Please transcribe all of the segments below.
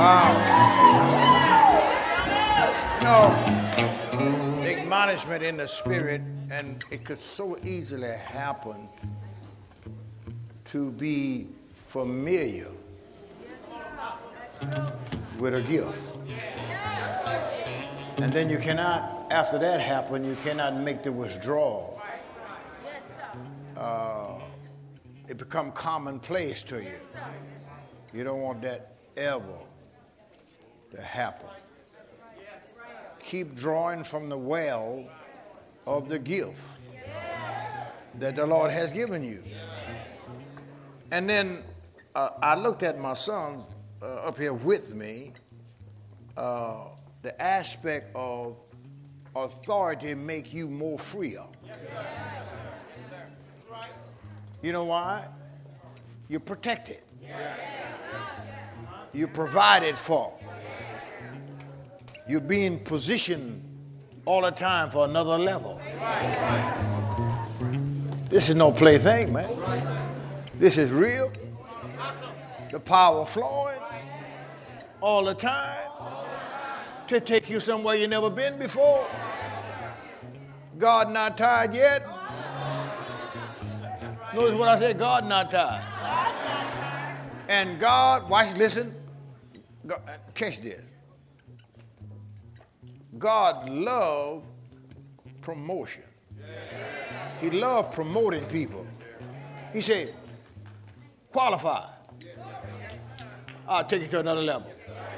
Admonishment in the spirit, and it could so easily happen to be familiar with a gift. And then you cannot, after that happen, you cannot make the withdrawal. It become commonplace to you. You don't want that ever to happen. Keep drawing from the well of the gift that the Lord has given you. And then I looked at my son up here with me. The aspect of authority make you more freer. You know why? You're protected. You're provided for. You're being positioned all the time for another level. This is no plaything, man. This is real. The power flowing all the time to take you somewhere you never been before. God not tired yet. Notice what I said, God not tired. And God, watch, listen, God, catch this. God loved promotion. He loved promoting people. He said, qualify. I'll take you to another level.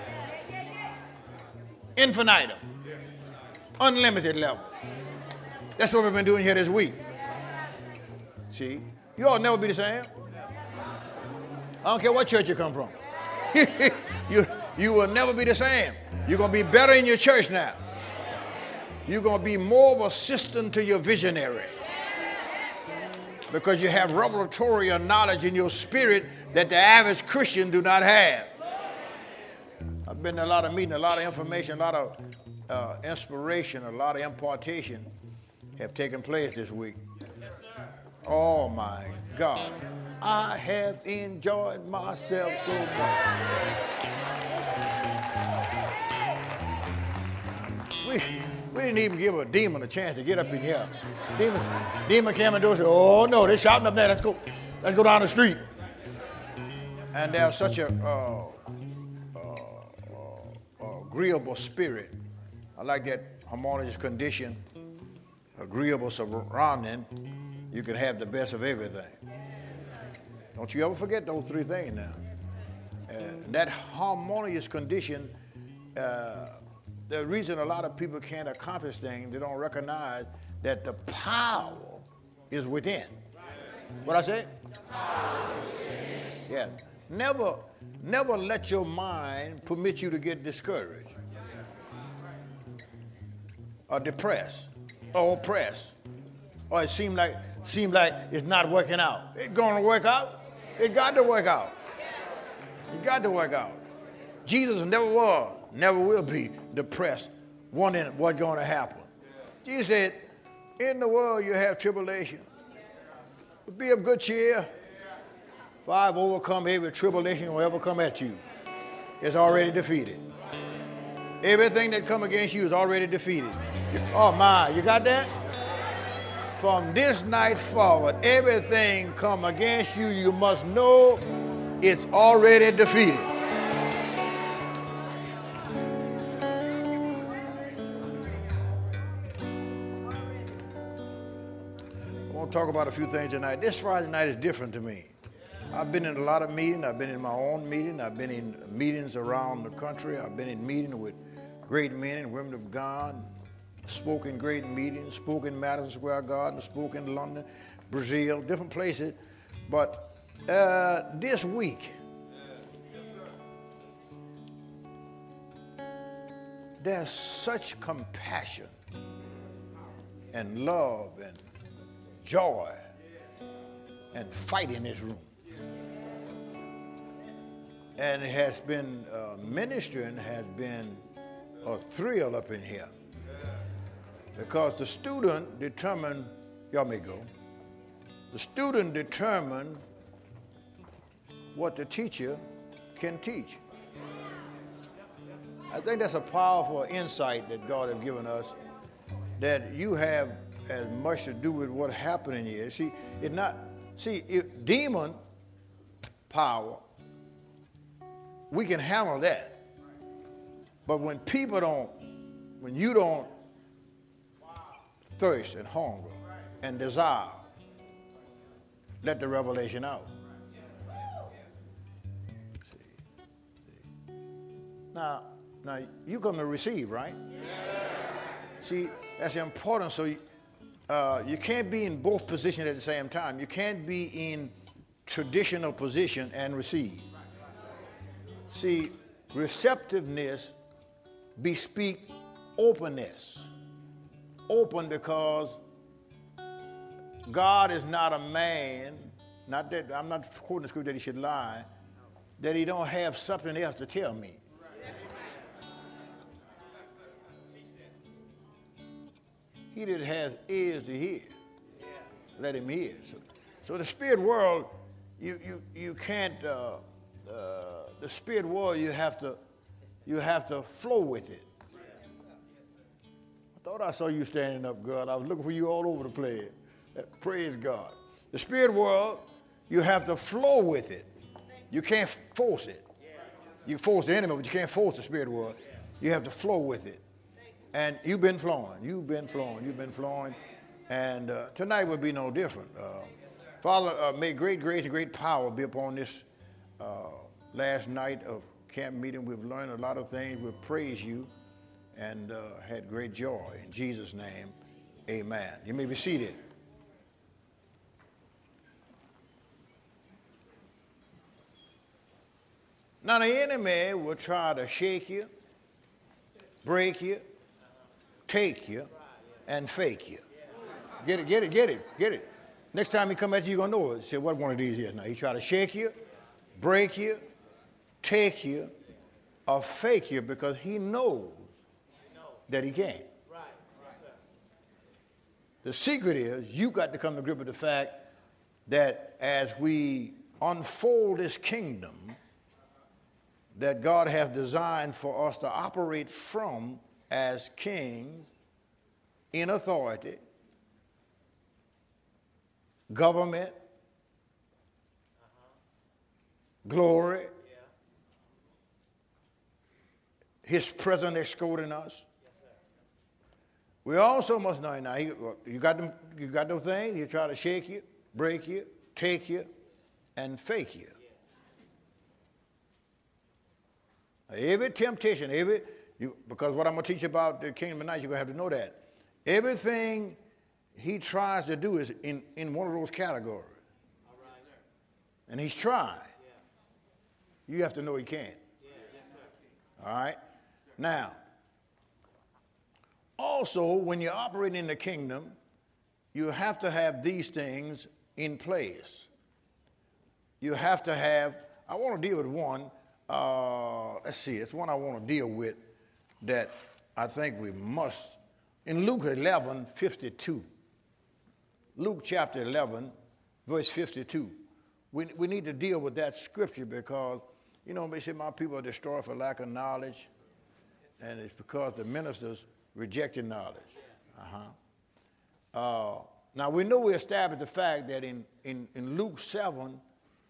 Infinitum. Unlimited level. That's what we've been doing here this week. See, you all never be the same. I don't care what church you come from. You will never be the same. You're going to be better in your church now. You're going to be more of an assistant to your visionary. Because you have revelatory knowledge in your spirit that the average Christian do not have. I've been to a lot of meetings, a lot of information, a lot of inspiration, a lot of impartation have taken place this week. Oh my God. I have enjoyed myself so much. We didn't even give a demon a chance to get up in here. Demon came and said, oh no, they're shouting up there. Let's go down the street. And there's such a agreeable spirit. I like that harmonious condition, agreeable surrounding. You can have the best of everything. Don't you ever forget those three things now. That harmonious condition, the reason a lot of people can't accomplish things, they don't recognize that the power is within. What I say? Yeah. Never let your mind permit you to get discouraged or depressed or oppressed or it seems like it's not working out. It's going to work out. It got to work out. It got to work out. Jesus never was, never will be depressed, wondering what's going to happen. Jesus said, in the world you have tribulation. But be of good cheer. For I've overcome every tribulation that will ever come at you. It's already defeated. Everything that come against you is already defeated. Oh my, you got that? From this night forward, everything come against you, you must know it's already defeated. I want to talk about a few things tonight. This Friday night is different to me. I've been in a lot of meetings. I've been in my own meeting. I've been in meetings around the country. I've been in meetings with great men and women of God. Spoken great meetings, spoken Madison Square Garden, spoken in London, Brazil, different places. But this week, there's such compassion and love and joy and fight in this room. And it has been, ministering has been a thrill up in here. Because the student determined, y'all may go, the student determined what the teacher can teach. I think that's a powerful insight that God has given us, that you have as much to do with what happened in you. See, it's not, see, demon power, we can handle that. But when people don't, when you don't thirst and hunger and desire, let the revelation out. See. Now you come to receive, right? See, that's important. So you can't be in both positions at the same time. You can't be in traditional position and receive. See, receptiveness bespeak openness. Open because God is not a man, not that I'm not quoting the scripture that he should lie, that he don't have something else to tell me. He that has ears to hear, let him hear. So the spirit world, you can't. The spirit world, you have to flow with it. I thought I saw you standing up, God. I was looking for you all over the place. Praise God. The spirit world, you have to flow with it. You can't force it. You force the enemy, but you can't force the spirit world. You have to flow with it. And you've been flowing. You've been flowing. You've been flowing. And tonight will be no different. Father, may great grace and great power be upon this last night of camp meeting. We've learned a lot of things. We praise you and had great joy. In Jesus' name, amen. You may be seated. Now the enemy will try to shake you, break you, take you, and fake you. Get it. Next time he come at you, you're going to know it. Say, what one of these is now? He try to shake you, break you, take you, or fake you because he knows that he can't. The secret is you got to come to grip with the fact that as we unfold this kingdom that God has designed for us to operate from as kings in authority, government, glory, his presence escorting us. We also must know now, you got those things, he try to shake you, break you, take you, and fake you. Every temptation, because what I'm going to teach you about the kingdom tonight, you're going to have to know that. Everything he tries to do is in one of those categories. And he's trying. You have to know he can't. All right? Now, also, when you're operating in the kingdom, you have to have these things in place. You have to have, I want to deal with one. Let's see, it's one I want to deal with that I think we must. In Luke 11:52, Luke chapter 11, verse 52, we need to deal with that scripture because, you know, they say my people are destroyed for lack of knowledge, and it's because the ministers rejected knowledge. Now, we know we established the fact that in Luke 7,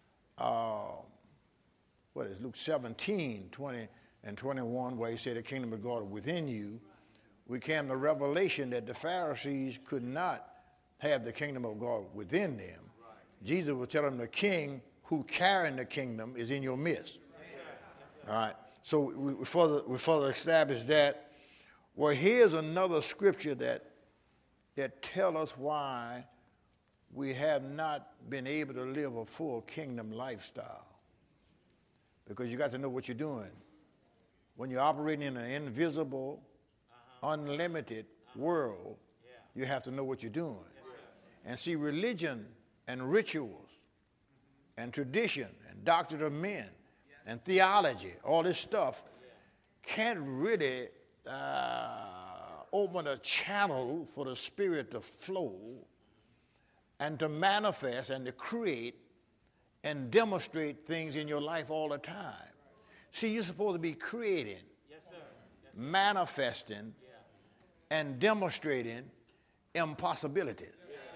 Luke 17, 20 and 21, where he said the kingdom of God is within you, we came to revelation that the Pharisees could not have the kingdom of God within them. Right. Jesus was telling them the king who carrying the kingdom is in your midst. Yes, all right. So we further established that. Well, here's another scripture that tell us why we have not been able to live a full kingdom lifestyle. Because you got to know what you're doing. When you're operating in an invisible, unlimited world, you have to know what you're doing. And see, religion and rituals and tradition and doctrine of men and theology, all this stuff can't really open a channel for the Spirit to flow and to manifest and to create and demonstrate things in your life all the time. See, you're supposed to be creating. Yes, sir. manifesting, and demonstrating impossibilities.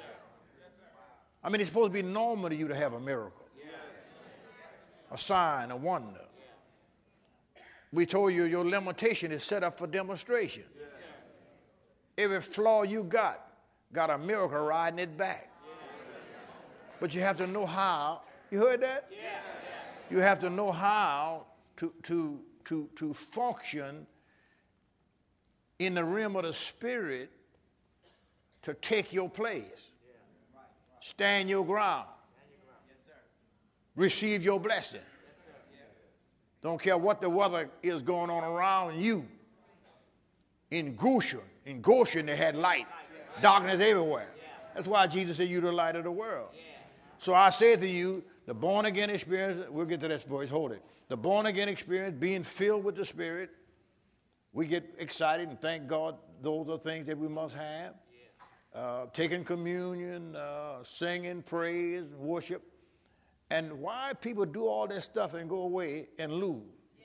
I mean, it's supposed to be normal to you to have a miracle, a sign, a wonder. We told you your limitation is set up for demonstration. Every flaw you got a miracle riding it back. But you have to know how. You heard that? You have to know how to function in the realm of the spirit to take your place. Stand your ground. Receive your blessing. Don't care what the weather is going on around you. In Goshen they had light. Darkness everywhere. That's why Jesus said you're the light of the world. So I say to you, the born again experience, we'll get to that voice, hold it. The born again experience, being filled with the Spirit, we get excited and thank God those are things that we must have. Taking communion, singing, praise, worship. And why people do all that stuff and go away and lose?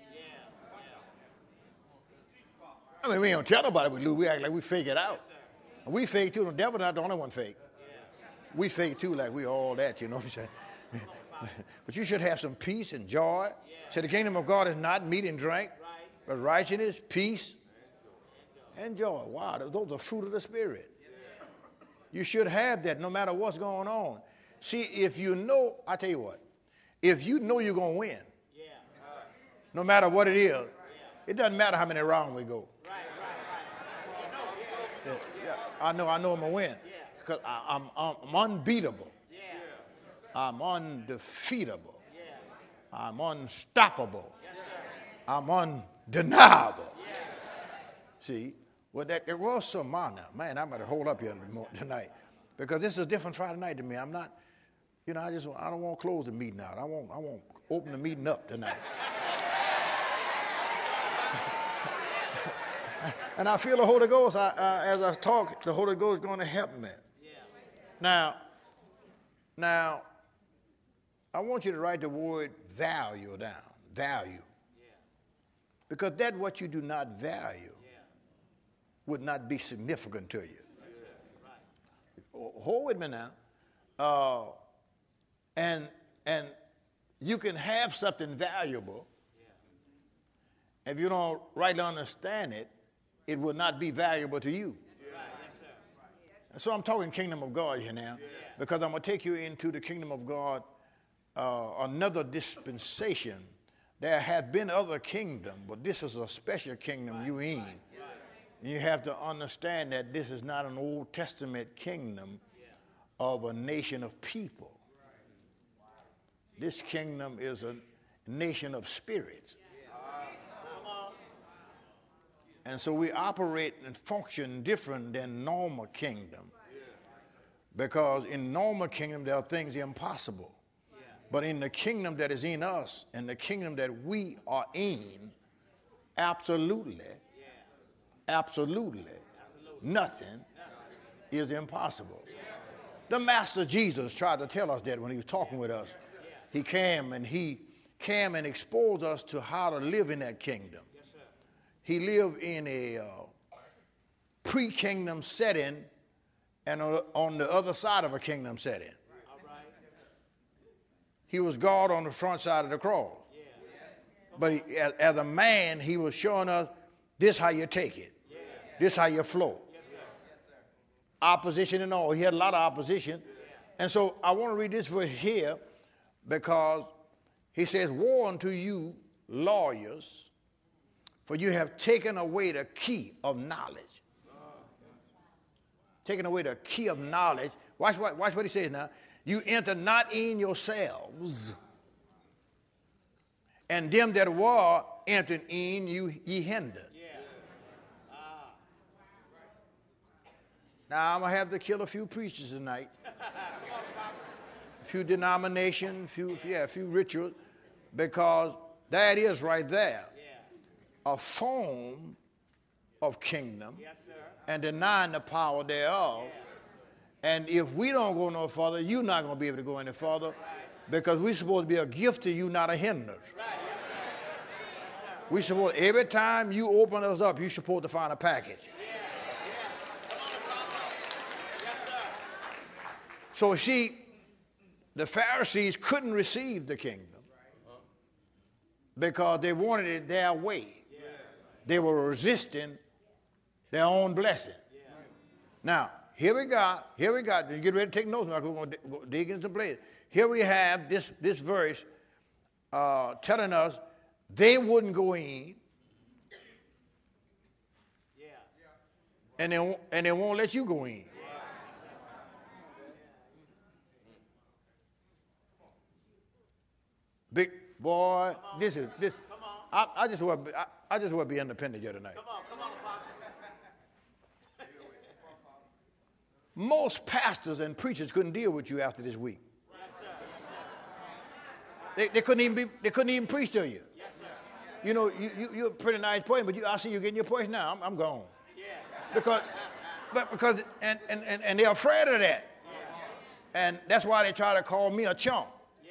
I mean, we don't tell nobody we lose. We act like we fake it out. And we fake too. The devil's not the only one fake. We fake too like we all that, you know what I'm saying? But you should have some peace and joy. So the kingdom of God is not meat and drink, but righteousness, peace, and joy. Wow, those are fruit of the Spirit. You should have that no matter what's going on. See, if you know, I tell you what, if you know you're going to win, no matter what it is, it doesn't matter how many rounds we go. I know I'm going to win because I'm unbeatable. I'm undefeatable. I'm unstoppable. I'm undeniable. See, well, there was some man now. Man, I'm going to hold up here tonight because this is a different Friday night to me. I'm not, you know, I don't want to close the meeting out. I won't open the meeting up tonight. And I feel the Holy Ghost, as I talk, the Holy Ghost is going to help me. Now, I want you to write the word value down. Value. Because that what you do not value would not be significant to you. Hold with me now. And you can have something valuable. If you don't rightly understand it, it will not be valuable to you. And so I'm talking kingdom of God here now, because I'm going to take you into the kingdom of God, another dispensation. There have been other kingdoms, but this is a special kingdom you in. And you have to understand that this is not an Old Testament kingdom of a nation of people. This kingdom is a nation of spirits. And so we operate and function different than normal kingdom. Because in normal kingdom, there are things impossible. But in the kingdom that is in us and the kingdom that we are in, absolutely, nothing is impossible. The Master Jesus tried to tell us that when he was talking with us. He came and exposed us to how to live in that kingdom. He lived in a pre-kingdom setting and on the other side of a kingdom setting. He was God on the front side of the cross. But as a man, he was showing us this how you take it. This how you flow. Opposition and all. He had a lot of opposition. And so I want to read this verse here because he says, "Woe unto you, lawyers, for you have taken away the key of knowledge." Taken away the key of knowledge. Watch what he says now. "You enter not in yourselves, and them that were entered in you ye hindered." Now I'm going to have to kill a few preachers tonight. A few denominations, a few rituals, because that is right there. A form of kingdom and denying the power thereof. And if we don't go no further, you're not going to be able to go any further because we're supposed to be a gift to you, not a hindrance. We suppose every time you open us up, you're supposed to find a package. So the Pharisees couldn't receive the kingdom because they wanted it their way. They were resisting their own blessing. Now, here we got, you get ready to take notes, we're going to dig into some places. Here we have this verse telling us they wouldn't go in, and they won't let you go in. Big boy, this. I just want to be independent here tonight. Come on, Apostle. Most pastors and preachers couldn't deal with you after this week. Yes, sir. Yes, sir. They couldn't even preach to you. Yes, sir. You know, you're a pretty nice point, but I see you getting your point now. I'm gone. Yeah. Because they're afraid of that. And that's why they try to call me a chump.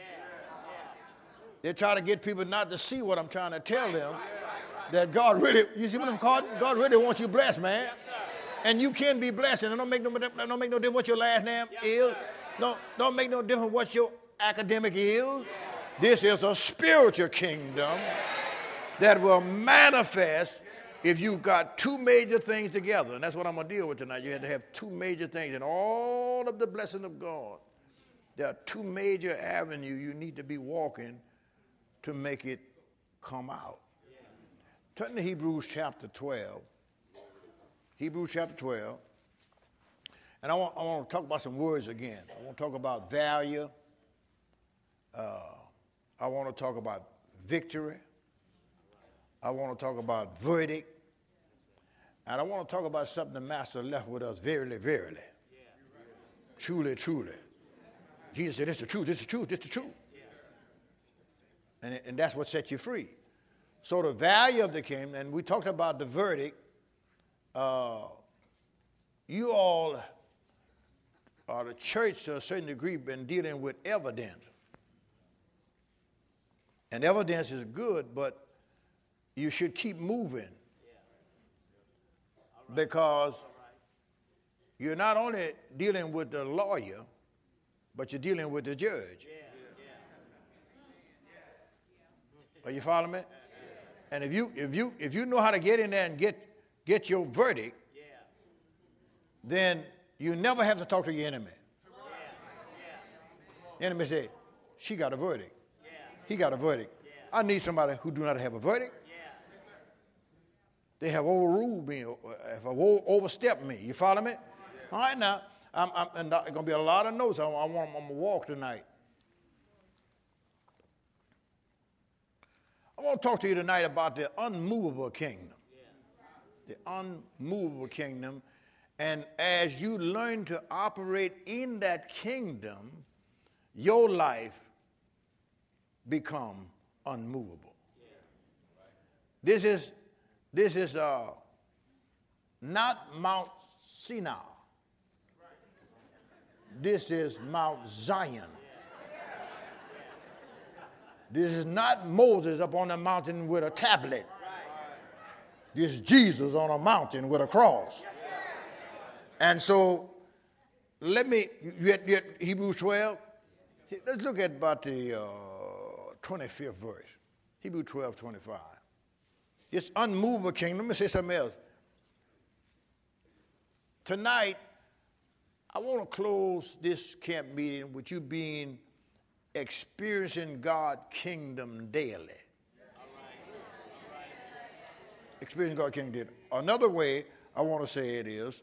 They try to get people not to see what I'm trying to tell them. That God really, you see what I'm calling? God really wants you blessed, man. Yes, sir. And you can be blessed. And it don't make no difference what your last name is. Don't make no difference what your academic is. This is a spiritual kingdom that will manifest if you've got two major things together. And that's what I'm going to deal with tonight. You have to have two major things. And all of the blessing of God, there are two major avenues you need to be walking to make it come out. Turn to Hebrews chapter 12. Hebrews chapter 12. And I want to talk about some words again. I want to talk about value. I want to talk about victory. I want to talk about verdict. And I want to talk about something the Master left with us, verily, verily. Truly, truly. Jesus said, this is the truth, this is the truth, this is the truth. And that's what sets you free. So the value of the kingdom, and we talked about the verdict. You all are the church to a certain degree been dealing with evidence. And evidence is good, but you should keep moving. Because you're not only dealing with the lawyer, but you're dealing with the judge. Are you following me? And if you know how to get in there and get your verdict, then you never have to talk to your enemy. Enemy say, she got a verdict. He got a verdict. I need somebody who do not have a verdict. They have overruled me, have overstepped me. You follow me? All right, now, and there's going to be a lot of notes. I'm going to walk tonight. I want to talk to you tonight about the unmovable kingdom. The unmovable kingdom. And as you learn to operate in that kingdom, your life become unmovable. This is not Mount Sinai. This is Mount Zion. This is not Moses up on the mountain with a tablet. This is Jesus on a mountain with a cross. And so, you at Hebrews 12? Let's look at about the 25th verse. Hebrews 12, 25. This unmovable kingdom. Let me say something else. Tonight, I want to close this camp meeting with you experiencing God's kingdom daily. Experiencing God's kingdom daily. Another way I want to say it is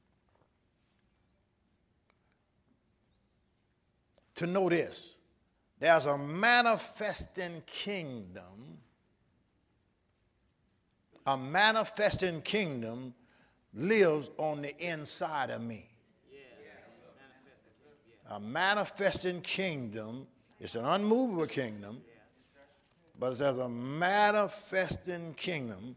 to know this. There's a manifesting kingdom. A manifesting kingdom lives on the inside of me. A manifesting kingdom, it's an unmovable kingdom, but there's a manifesting kingdom.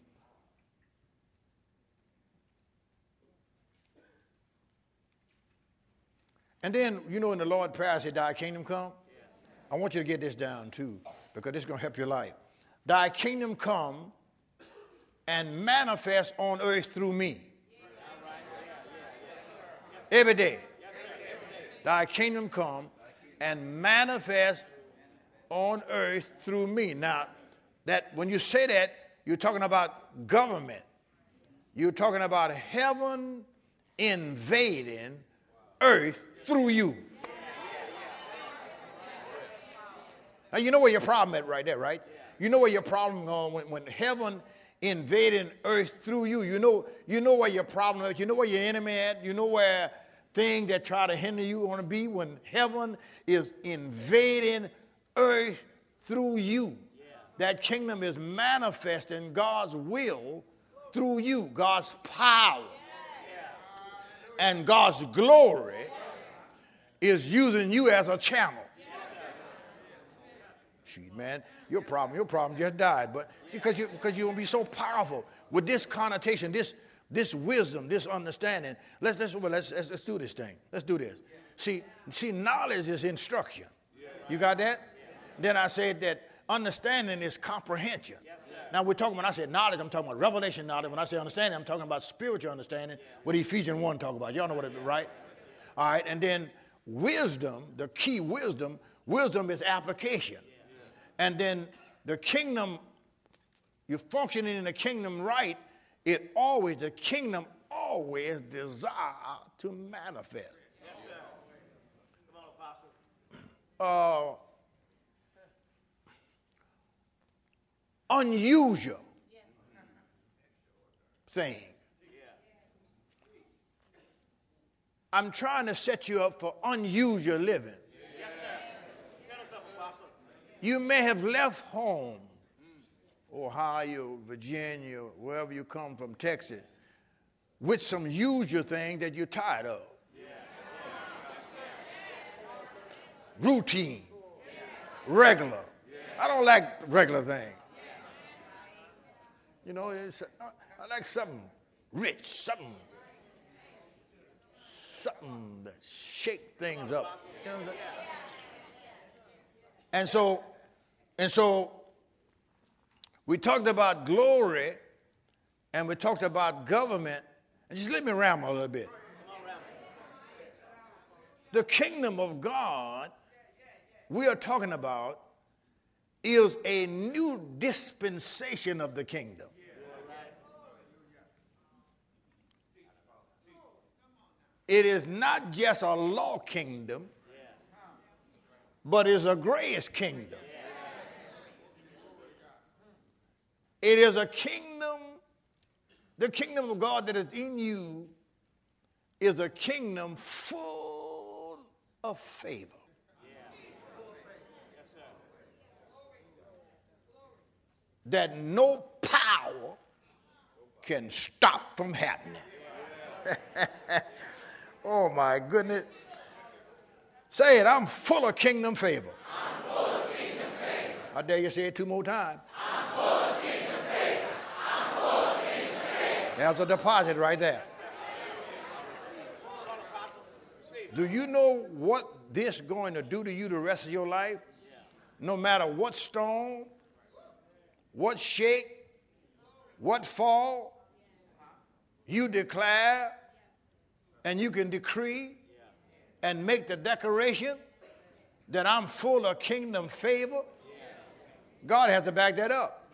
And then, you know, in the Lord's Prayer, I said, thy kingdom come. I want you to get this down too, because this is going to help your life. Thy kingdom come, and manifest on earth through me. Every day. Thy kingdom come and manifest on earth through me. Now, that when you say that, you're talking about government. You're talking about heaven invading earth through you. Now, you know where your problem is right there, right? You know where your problem is when heaven invading earth through you. You know where your problem is. You know where your enemy at. You know where things that try to hinder you want to be when heaven is invading earth through you. That kingdom is manifesting God's will through you, God's power. And God's glory is using you as a channel. Shoot, man, your problem just died. But see, because you're going to be so powerful with this connotation, this wisdom, this understanding. Let's do this thing. Let's do this. See, knowledge is instruction. You got that? Then I said that understanding is comprehension. Now we're talking, when I said knowledge, I'm talking about revelation knowledge. When I say understanding, I'm talking about spiritual understanding, what Ephesians 1 talk about. Y'all know what it is, right? All right, and then wisdom, the key wisdom is application. And then the kingdom, you're functioning in the kingdom right, the kingdom always desire to manifest. Yes, sir. Come on, Apostle. Unusual thing. I'm trying to set you up for unusual living. Yes, sir. Set us up, Apostle. You may have left home, Ohio, Virginia, wherever you come from, Texas, with some usual thing that you're tired of. Routine, regular. I don't like regular things. You know, I like something rich, something that shake things up. You know what I'm saying? And so we talked about glory and we talked about government. And just let me ramble a little bit. The kingdom of God we are talking about is a new dispensation of the kingdom. It is not just a law kingdom, but is a grace kingdom. It is a kingdom, the kingdom of God that is in you is a kingdom full of favor. That no power can stop from happening. Oh my goodness. Say it, I'm full of kingdom favor. I'm full of kingdom favor. I dare you say it two more times. I'm full of kingdom favor. I'm full of kingdom favor. There's a deposit right there. Come on, Apostle. Receive. Do you know what this is going to do to you the rest of your life? No matter what storm, what shake, what fall, you declare and you can decree and make the declaration that I'm full of kingdom favor. God has to back that up.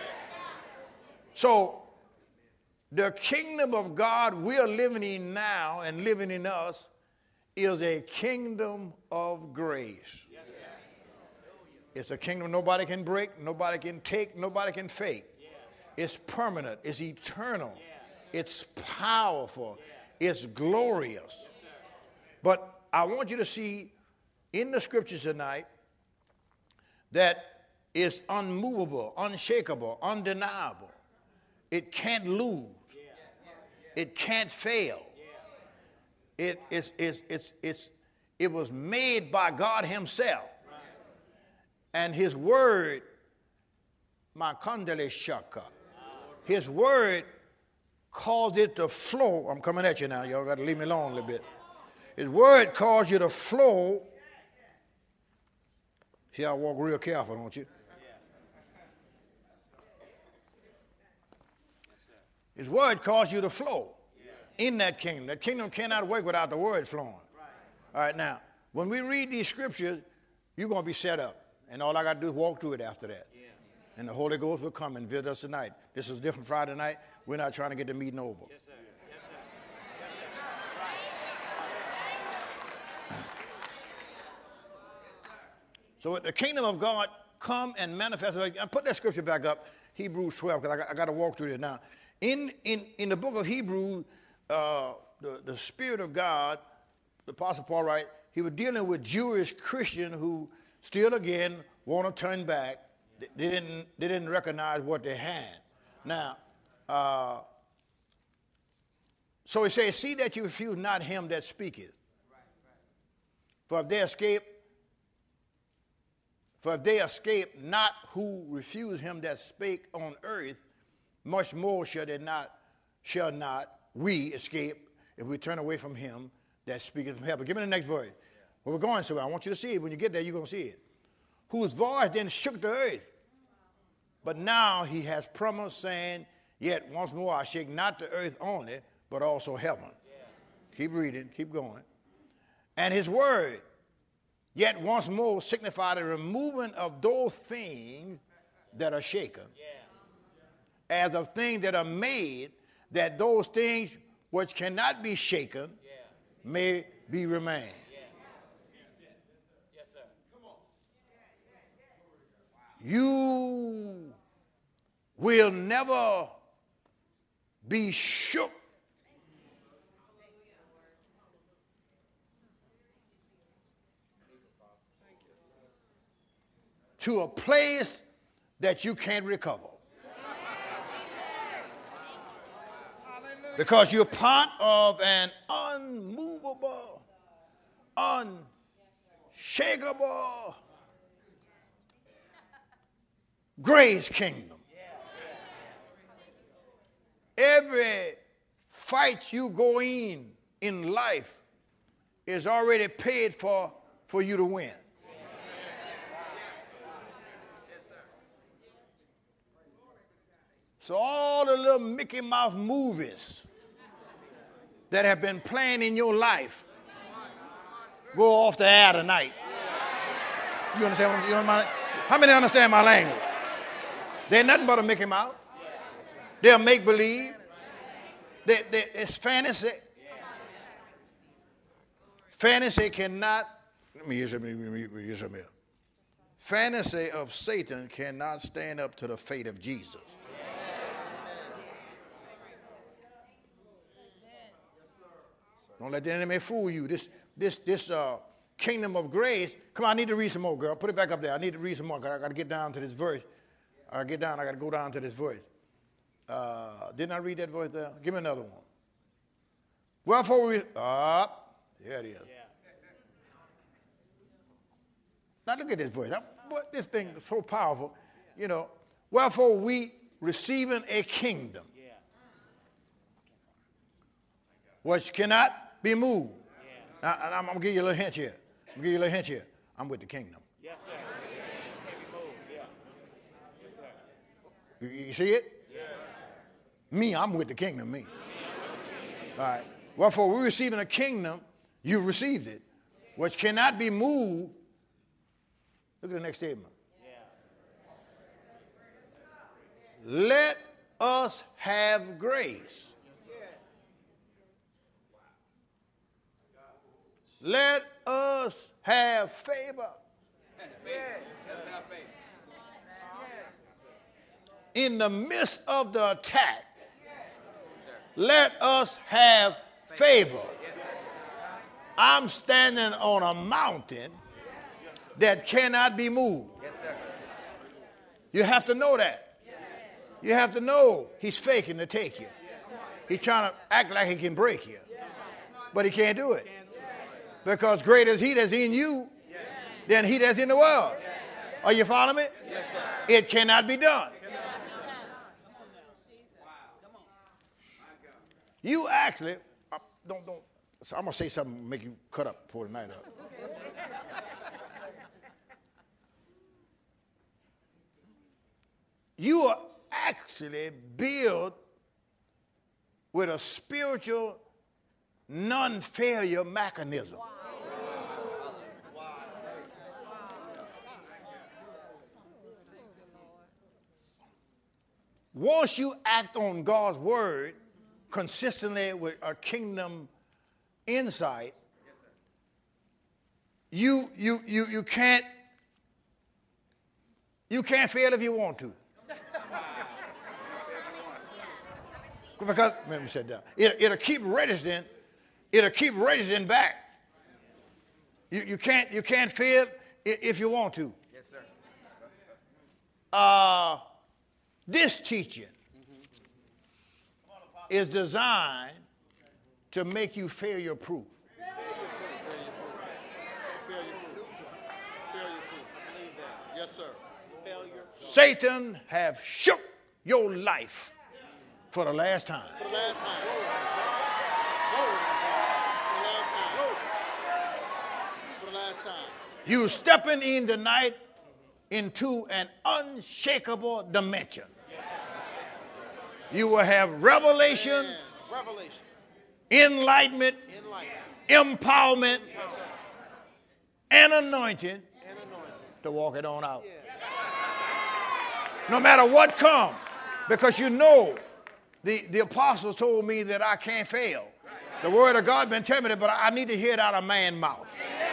So the kingdom of God we are living in now and living in us is a kingdom of grace. It's a kingdom nobody can break, nobody can take, nobody can fake. It's permanent, it's eternal, it's powerful, it's glorious. But I want you to see in the scriptures tonight that it's unmovable, unshakable, undeniable. It can't lose. It can't fail. It was made by God himself. And his word, Makandele Shaka, his word caused it to flow. I'm coming at you now. Y'all got to leave me alone a little bit. His word caused you to flow. See, I walk real careful, don't you? His word causes you to flow in that kingdom. That kingdom cannot work without the word flowing. All right, now, when we read these scriptures, you're going to be set up. And all I got to do is walk through it after that. Yeah. And the Holy Ghost will come and visit us tonight. This is a different Friday night. We're not trying to get the meeting over. Yes, sir. Yes, sir. Yes, sir. So the kingdom of God come and manifest. I put that scripture back up, Hebrews 12, because I got to walk through it now. In the book of Hebrews, the Spirit of God, the Apostle Paul writes, he was dealing with Jewish Christians who still again want to turn back. They didn't recognize what they had. Now, so he says, see that you refuse not him that speaketh. For if they escape not who refuse him that spake on earth, much more shall not we escape if we turn away from him that speaketh from heaven. Give me the next verse. Well, we're going somewhere. I want you to see it. When you get there, you're going to see it. Whose voice then shook the earth. But now he has promised, saying, yet once more I shake not the earth only, but also heaven. Yeah. Keep reading. Keep going. And his word, yet once more signify the removing of those things that are shaken. Yeah. As of things that are made, that those things which cannot be shaken may be remain. Yes, sir. Come on. You will never be shook to a place that you can't recover. Because you're part of an unmovable, unshakable grace kingdom. Every fight you go in life is already paid for you to win. So all the little Mickey Mouse movies that have been playing in your life go off the air tonight. You understand what I'm saying? How many understand my language? They're nothing but a Mickey Mouse. They're make-believe. It's fantasy. Fantasy cannot, let me use something here. Fantasy of Satan cannot stand up to the fate of Jesus. Don't let the enemy fool you. This kingdom of grace. Come on, I need to read some more, girl. Put it back up there. I need to read some more. I got to get down to this verse. I got to go down to this verse. Didn't I read that verse there? Give me another one. Wherefore we, there it is. Yeah. Now look at this verse. This thing is so powerful. You know, wherefore we receiving a kingdom which cannot be moved. Yeah. Now, I'm going to give you a little hint here. I'm with the kingdom. Yes, sir. Can't be moved. Yeah. Yes, sir. You see it? Yeah. Me, I'm with the kingdom, me. All right. Wherefore, we're receiving a kingdom, you received it, which cannot be moved. Look at the next statement. Yeah. Let us have grace. Let us have favor. In the midst of the attack, let us have favor. I'm standing on a mountain that cannot be moved. You have to know that. You have to know he's faking to take you. He's trying to act like he can break you, but he can't do it. Because greater is he that's in you than he that's in the world. Are you following me? Yes, sir. It cannot be done. You actually, don't. So I'm going to say something to make you cut up for tonight. You are actually built with a spiritual non-failure mechanism. Once you act on God's word consistently with a kingdom insight, you can't fail if you want to. Because let me sit down. It'll keep registering. It'll keep registering back. You can't fail if you want to. Yes, sir. This teaching is designed to make you failure-proof. Yes, sir. Failure. Satan have shook your life for the last time. For the last time. For the last time. You stepping in tonight into an unshakable dimension. You will have revelation, Revelation. enlightenment, empowerment, and anointing to walk it on out. No matter what comes, because you know the apostles told me that I can't fail. The word of God been telling me that, but I need to hear it out of man's mouth.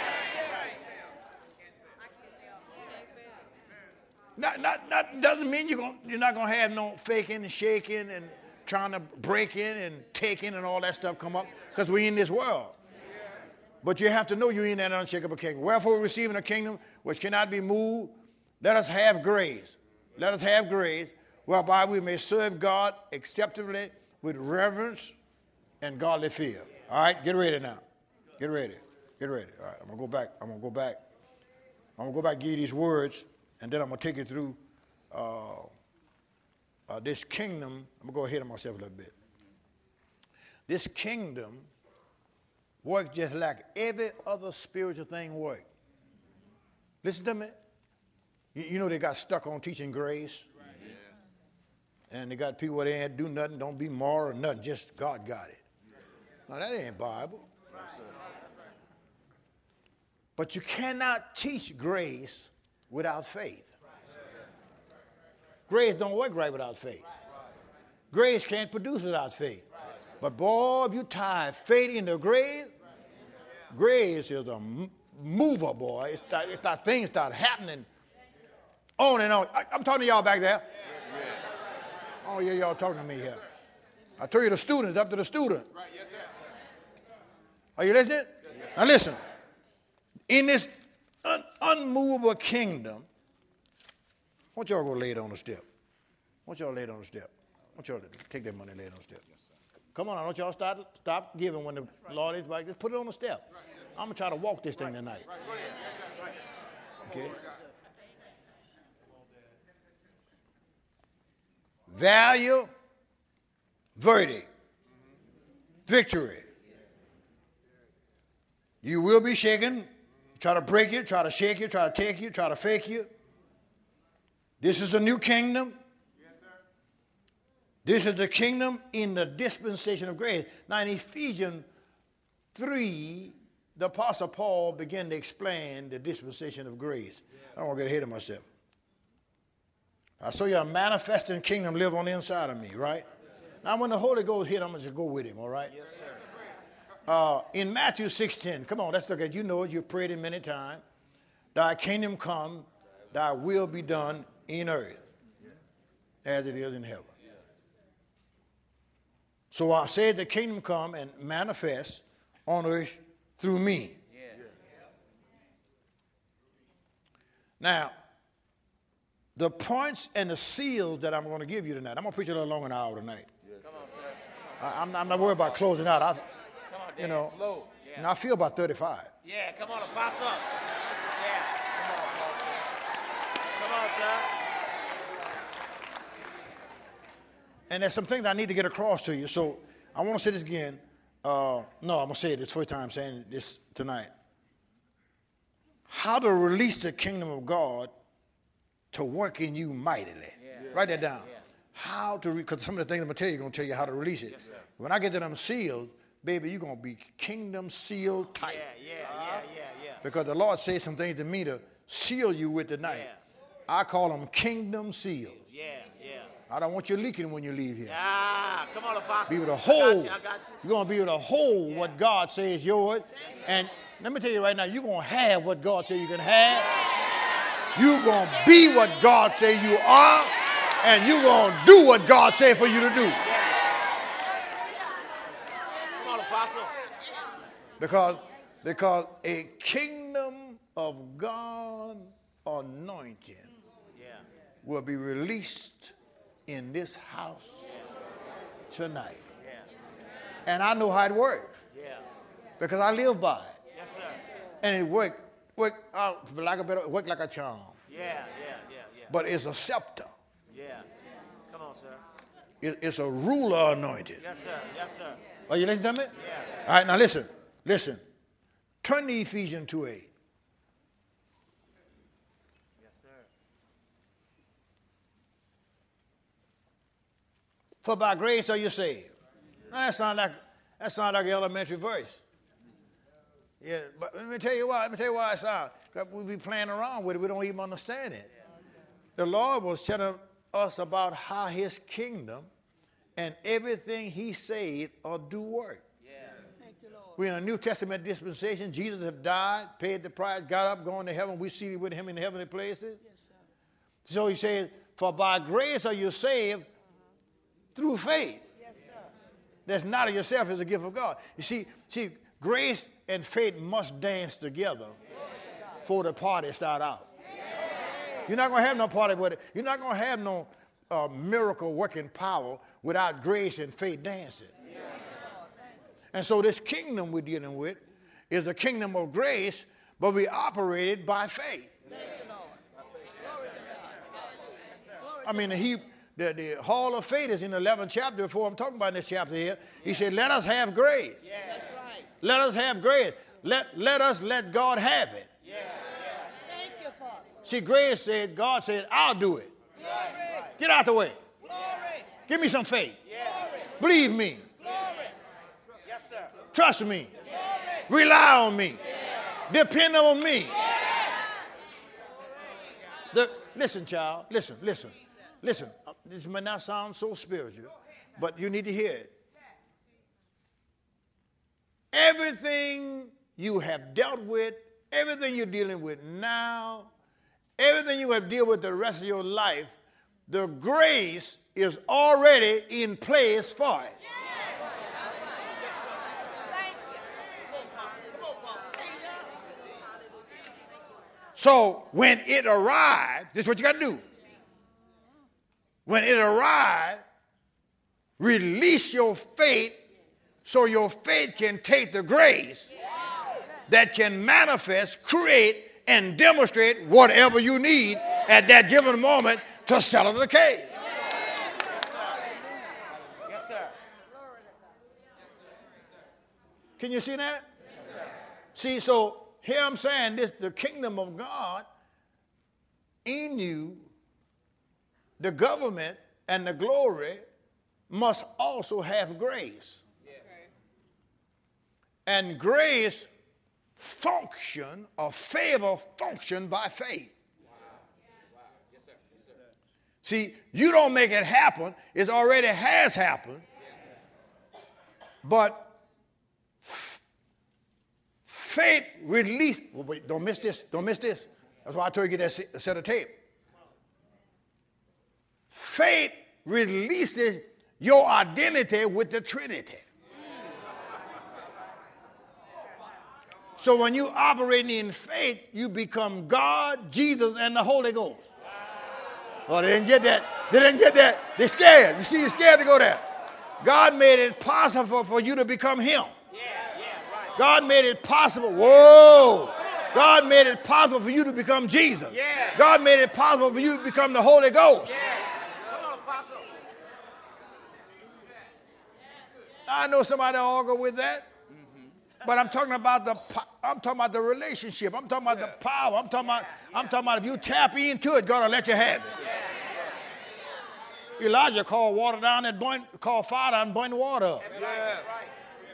Not doesn't mean you're not gonna have no faking and shaking and trying to break in and take in and all that stuff come up, because we're in this world. But you have to know you're in that unshakable kingdom. Wherefore, receiving a kingdom which cannot be moved, let us have grace. Let us have grace, whereby we may serve God acceptably with reverence and godly fear. All right, get ready now. Get ready. Get ready. All right, I'm gonna go back, give you these words, and then I'm gonna take you through this kingdom. I'm gonna go ahead of myself a little bit. This kingdom works just like every other spiritual thing works. Listen to me. You know they got stuck on teaching grace. Right. Yeah. And they got people where they ain't do nothing, don't be moral or nothing, just God got it. Now that ain't Bible. Right. But you cannot teach grace without faith. Grace don't work right without faith. Grace can't produce without faith. But boy, if you tie faith into grace, grace is a mover, boy. It's that things start happening on and on. I'm talking to y'all back there. Oh, yeah, y'all talking to me here. I told you the students, up to the student. Are you listening? Now listen. In this unmovable kingdom, I want y'all to go lay it on the step. I want y'all to lay it on the step. I want y'all to take that money and lay it on the step. Come on, I want y'all to stop giving when the Lord is like, just put it on the step. I'm going to try to walk this thing tonight. Okay? Value, verdict, victory. You will be shaken. Try to break you, try to shake you, try to take you, try to fake you. This is a new kingdom. This is the kingdom in the dispensation of grace. Now in Ephesians 3, the Apostle Paul began to explain the dispensation of grace. I don't want to get ahead of myself. I saw you a manifesting kingdom live on the inside of me, right? Now when the Holy Ghost hit, I'm going to go with him, all right? Yes, sir. In Matthew 6:10, come on, let's look at it. You know it, you've prayed it many times. Thy kingdom come, thy will be done in earth as it is in heaven. So I said the kingdom come and manifest on earth through me. Now, the points and the seals that I'm going to give you tonight, I'm going to preach a little longer than an hour tonight. Come on, sir. I'm not worried about closing out. Come on, Dan. You know, flow. Yeah. And I feel about 35. Yeah, come on, Apostle. Yeah, come on, Apostle. Come on, sir. And there's some things I need to get across to you. So I want to say this again. No, I'm going to say it. It's the first time I'm saying this tonight. How to release the kingdom of God to work in you mightily. Yeah. Write that down. Yeah. how to, because some of the things I'm going to tell you, going to tell you how to release it. Yes, sir. When I get to them seals, baby, you're going to be kingdom sealed tight. Yeah. Because the Lord said some things to me to seal you with tonight. Yeah. I call them kingdom seals. Yeah. I don't want you leaking when you leave here. Ah, come on, Apostle. Be able to hold. I got you. You're going to be able to hold what God says is yours. And let me tell you right now, you're going to have what God says you can have. You're going to be what God says you are. And you're going to do what God said for you to do. Come on, Apostle. Because a kingdom of God anointing will be released in this house tonight. And I know how it works because I live by it. Yes, sir. And it work like a charm. Yeah. But it's a scepter. Yeah. Come on, sir. It's a ruler anointed. Yes, sir. Are you listening to me? Yeah. All right, now listen. Turn to Ephesians 2:8. Yes, sir. For by grace are you saved. Now that sounds like an elementary verse. Yeah, but let me tell you why. It sounds. We be playing around with it. We don't even understand it. The Lord was telling us about how His kingdom and everything He said or do work. We're in a New Testament dispensation. Jesus have died, paid the price, got up, gone to heaven. We seated with Him in the heavenly places. Yes, sir. So He says, for by grace are you saved through faith. Yes, sir. That's not of yourself, it's a gift of God. You see, grace and faith must dance together for the party start out. You're not going to have no party with it. You're not going to have no miracle working power without grace and faith dancing. And so this kingdom we're dealing with is a kingdom of grace, but we operate it by faith. I mean, the hall of faith is in the 11th chapter. Before I'm talking about this chapter here, he said, let us have grace. Yeah. Let us have grace. Let us let God have it. Yeah. Thank you, Father. See, grace said, God said, I'll do it. Glory. Get out the way. Glory. Give me some faith. Yeah. Believe me. Glory. Yes, sir. Trust me. Glory. Rely on me. Yeah. Depend on me. Yeah. Listen, child. Listen. This may not sound so spiritual, but you need to hear it. Everything you have dealt with, everything you're dealing with now, everything you have dealt with the rest of your life, the grace is already in place for it. So when it arrives, this is what you got to do. When it arrives, release your faith so your faith can take the grace that can manifest, create, and demonstrate whatever you need at that given moment to settle the case. Yes, sir. Can you see that? See, so here I'm saying this, the kingdom of God in you, the government and the glory must also have grace. And grace function or favor function by faith. Yes, sir. See, you don't make it happen. It already has happened. But faith release. Well, wait, don't miss this. That's why I told you get that set of tape. Faith releases your identity with the Trinity. So when you operate in faith, you become God, Jesus, and the Holy Ghost. Oh, they didn't get that. They're scared. You see, they're scared to go there. God made it possible for you to become Him. Right. God made it possible. Whoa. God made it possible for you to become Jesus. Yeah. God made it possible for you to become the Holy Ghost. Yeah. Come on, Apostle. I know somebody argue with that. But I'm talking about the relationship. I'm talking about the power. I'm talking about if you tap into it, God will let you have it. Elijah called water down and called fire down and burned the water up. Yeah. Right.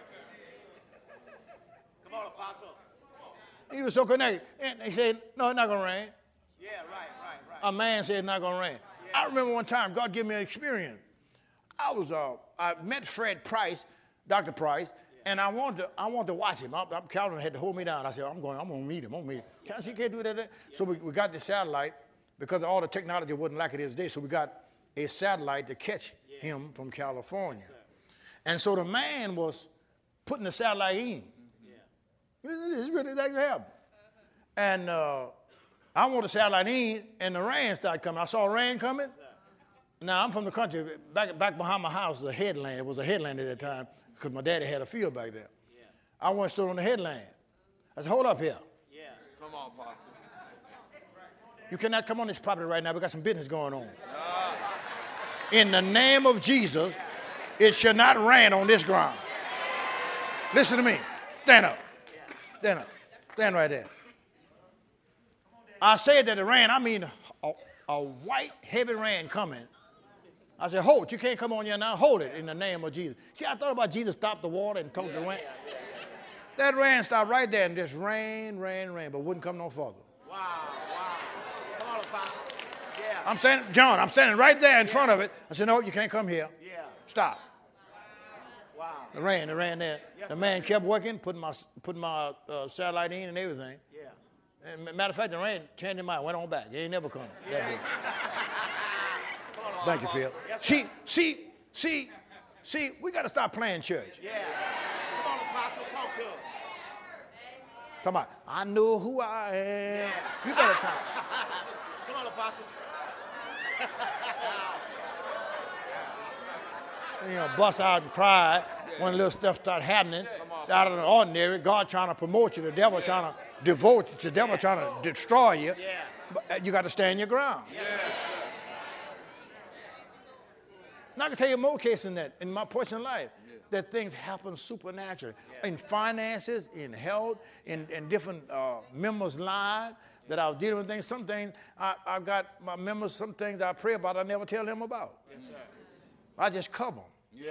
Come on, Apostle. He was so connected. And he said, no, it's not going to rain. Yeah, right. A man said it's not going to rain. Yeah. I remember one time God gave me an experience. I met Fred Price, Dr. Price, and I wanted to watch him. Calvin had to hold me down. I said, I'm going to meet him. He can't do that. So we got the satellite because all the technology wasn't like it is today. So we got a satellite to catch him from California. Yes, and so the man was putting the satellite in. This is really like that happened. And I want the satellite in, and the rain started coming. I saw rain coming. Now, I'm from the country. Back behind my house was a headland. It was a headland at that time because my daddy had a field back there. Yeah. I went and stood on the headland. I said, hold up here. Yeah. Come on, Pastor. You cannot come on this property right now. We got some business going on. In the name of Jesus, it shall not rain on this ground. Listen to me. Stand up. Stand up. Stand right there. I said that the rain, I mean a white, heavy rain coming. I said, hold it. You can't come on here now. Hold it in the name of Jesus. See, I thought about Jesus stopped the water and told the rain. That rain stopped right there and just rain, but wouldn't come no further. Wow. Come on, Apostle. Yeah. I'm standing right there in front of it. I said, no, you can't come here. Yeah. Stop. Wow. The rain there. Yes, the man kept working, putting my satellite in and everything. Yeah. And matter of fact, the rain changed his mind, went on back. He ain't never come. Yeah. Thank you, Phil. Yes, see, we got to stop playing church. Yeah. Come on, Apostle, talk to him. Come on. I know who I am. Yeah. You better talk. Come on, Apostle. You know, bust out and cry when little stuff start happening out of the ordinary. God trying to promote you, the devil trying to devote you, the devil trying to destroy you. Yeah. But you got to stand your ground. Yes, And I can tell you more cases than that in my personal life, that things happen supernaturally. In finances, in health, in different members' lives that I was dealing with things. Some things I've got my members, some things I pray about, I never tell them about. Yes, sir. I just cover them. Yeah.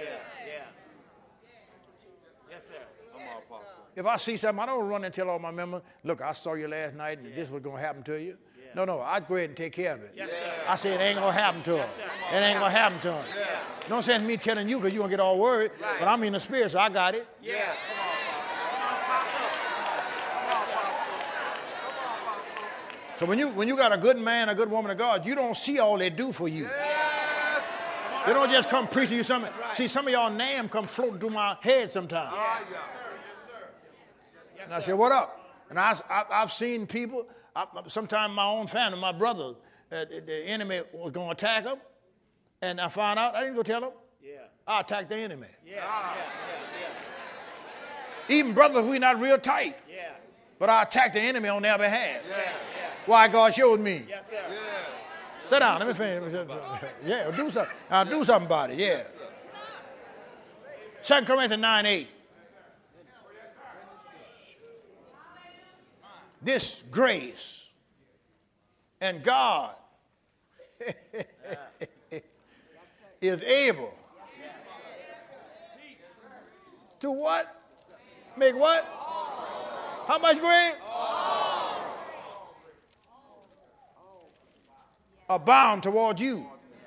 Yes, sir. Come on, Apostle. If I see something, I don't run and tell all my members, look, I saw you last night and this was going to happen to you. Yeah. No, I'd go ahead and take care of it. Yes, sir. I say it ain't going to happen to them. Yes, it ain't going to happen to them. Yeah. Don't send me telling you because you're going to get all worried. Right. But I'm in the spirit, so I got it. Yeah. Come on, Apostle. Come on, Apostle. So when you got a good man, a good woman of God, you don't see all they do for you. Yeah. They don't just come preach to you something. Right. See, some of y'all name come floating through my head sometimes. Yeah. Yes, And I said, what up? And I've seen people, sometimes my own family, my brother, the enemy was going to attack them. And I found out, I didn't go tell them. Yeah. I attacked the enemy. Yeah. Even brothers, we not real tight. Yeah. But I attacked the enemy on their behalf. Yeah. Why God showed me. Yes, sir. Sit down, let me finish. Yeah, do something. I'll do something about it, yeah. 2 Corinthians 9:8. This grace and God is able to what? Make what? How much grace? Abound toward you.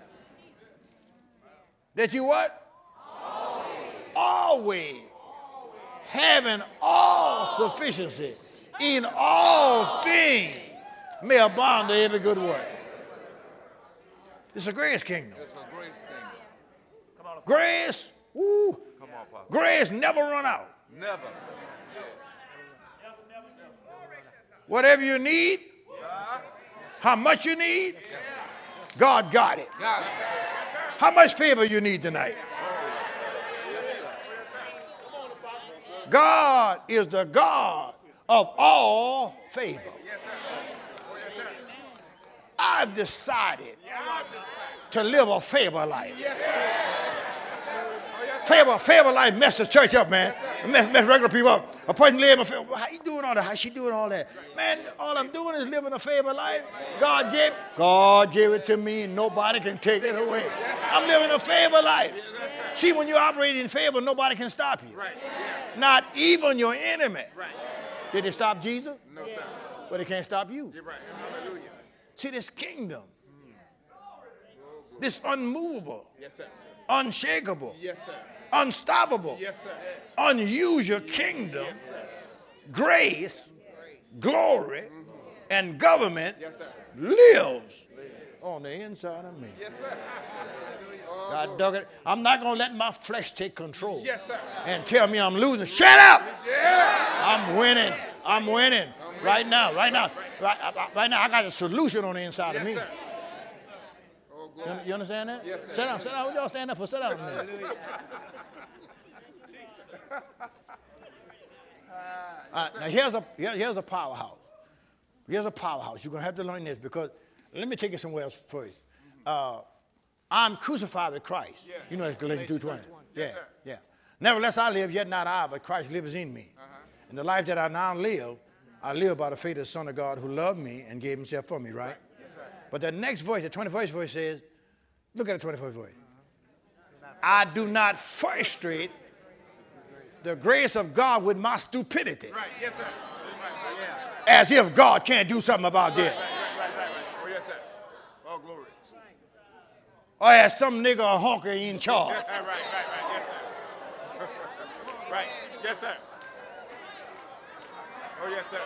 That you what? Always. Having all sufficiency in all things may abound to every good work. It's a grace kingdom. It's a grace kingdom. Come on, Grace, woo. Come on, Pastor. Grace never run out. Never. Whatever you need, how much you need, God got it. Got it. How much favor you need tonight? God is the God of all favor. I've decided to live a favor life. Favor life messed the church up, man. Mess regular people up. A person live in favor. How you doing all that? How she doing all that? Man, all I'm doing is living a favor life. God gave it to me and nobody can take it away. I'm living a favor life. See, when you operate in favor, nobody can stop you. Not even your enemy. Did they stop Jesus? No, sir. But they can't stop you. You're right. Hallelujah. See, this kingdom, this unmovable, Yes, sir. unshakable, Yes, sir. unstoppable, Yes, sir. unusual kingdom, Yes, sir. grace, glory, and government Yes, sir. lives on the inside of me. Yes, sir. Oh, God dug it. I'm not going to let my flesh take control yes, sir. and tell me I'm losing. Shut up! Yeah. I'm winning. I'm winning. Right now. Right now, I got a solution on the inside of me. Yes, sir. Oh, glory. You understand that? Yes, sir. Sit down. Sit down. What y'all stand up for? Sit down a minute. Now here's a powerhouse. Here's a powerhouse. You're going to have to learn this because let me take you somewhere else first. I'm crucified with Christ. Yeah. You know it's Galatians 2:20. Yes, sir. Yeah. Nevertheless I live, yet not I, but Christ lives in me. And the life that I now live, I live by the faith of the Son of God who loved me and gave himself for me, right? Yes, sir. But the next verse, the 21st verse says, look at the 21st verse. I do not frustrate the grace of God with my stupidity. Right. Yes, sir. Right. Yeah. As if God can't do something about this. Right. Oh, yes, sir. Oh, glory. Or as some nigga or honker in charge. Right. Yes, sir. Right. Yes, sir. Oh, yes, sir.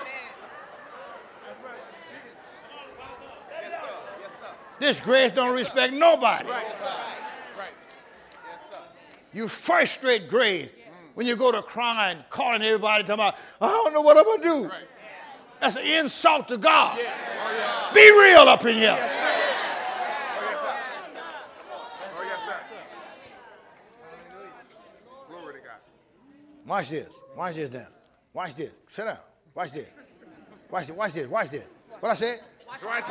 Yes, sir. Yes, sir. This grace don't respect nobody. Right. Yes, sir. Right. Yes, sir. You frustrate grace when you go to crying, calling everybody, talking about, I don't know what I'm going to do. Right. That's an insult to God. Yeah. Oh, yeah. Be real up in here. Oh, yes, sir. Oh, yes, sir. Glory to God. Watch this. Watch this now. Watch this. Sit down. Watch this. Watch this. Watch this. Watch this. What I said? Watch it.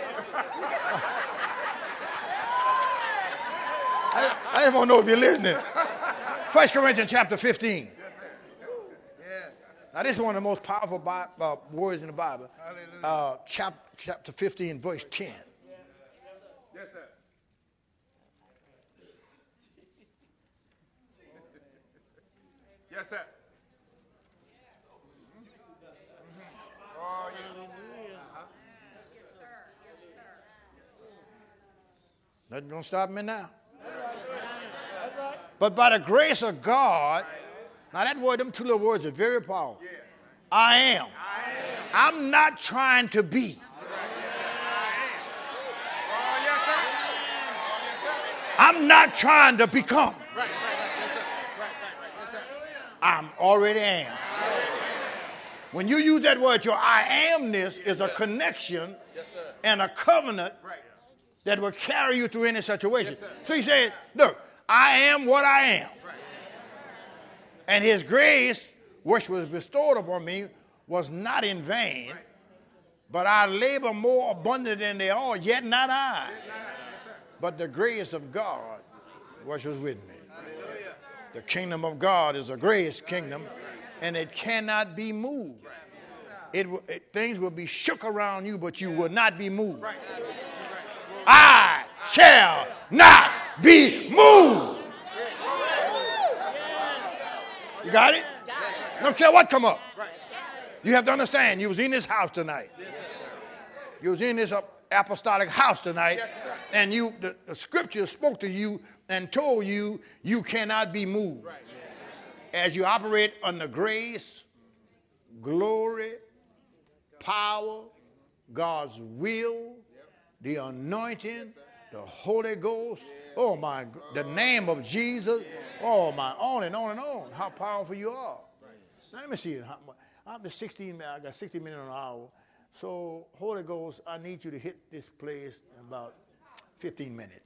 I just want to know if you're listening. 1 Corinthians chapter 15. Yes. Now, this is one of the most powerful words in the Bible. Hallelujah. Chapter 15, verse 10. Yes, sir. Yes, sir. Oh, yeah. Nothing gonna stop me now. But by the grace of God, now that word, them two little words are very powerful. I am. I'm not trying to be. I'm not trying to become. I'm already am. When you use that word, your I amness is a connection and a covenant that will carry you through any situation. So he said, look, I am what I am. And his grace, which was bestowed upon me, was not in vain, but I labor more abundant than they all, yet not I, but the grace of God which was with me. The kingdom of God is a grace kingdom, and it cannot be moved. Things will be shook around you, but you will not be moved. I shall not be moved. You got it? Don't care what come up. You have to understand, you was in this house tonight. You was in this apostolic house tonight, and the scripture spoke to you and told you you cannot be moved. As you operate under grace, glory, power, God's will, the anointing, the Holy Ghost, oh my, the name of Jesus, oh my, on and on and on, how powerful you are. Now let me see, I got 60 minutes on an hour, so Holy Ghost, I need you to hit this place in about 15 minutes.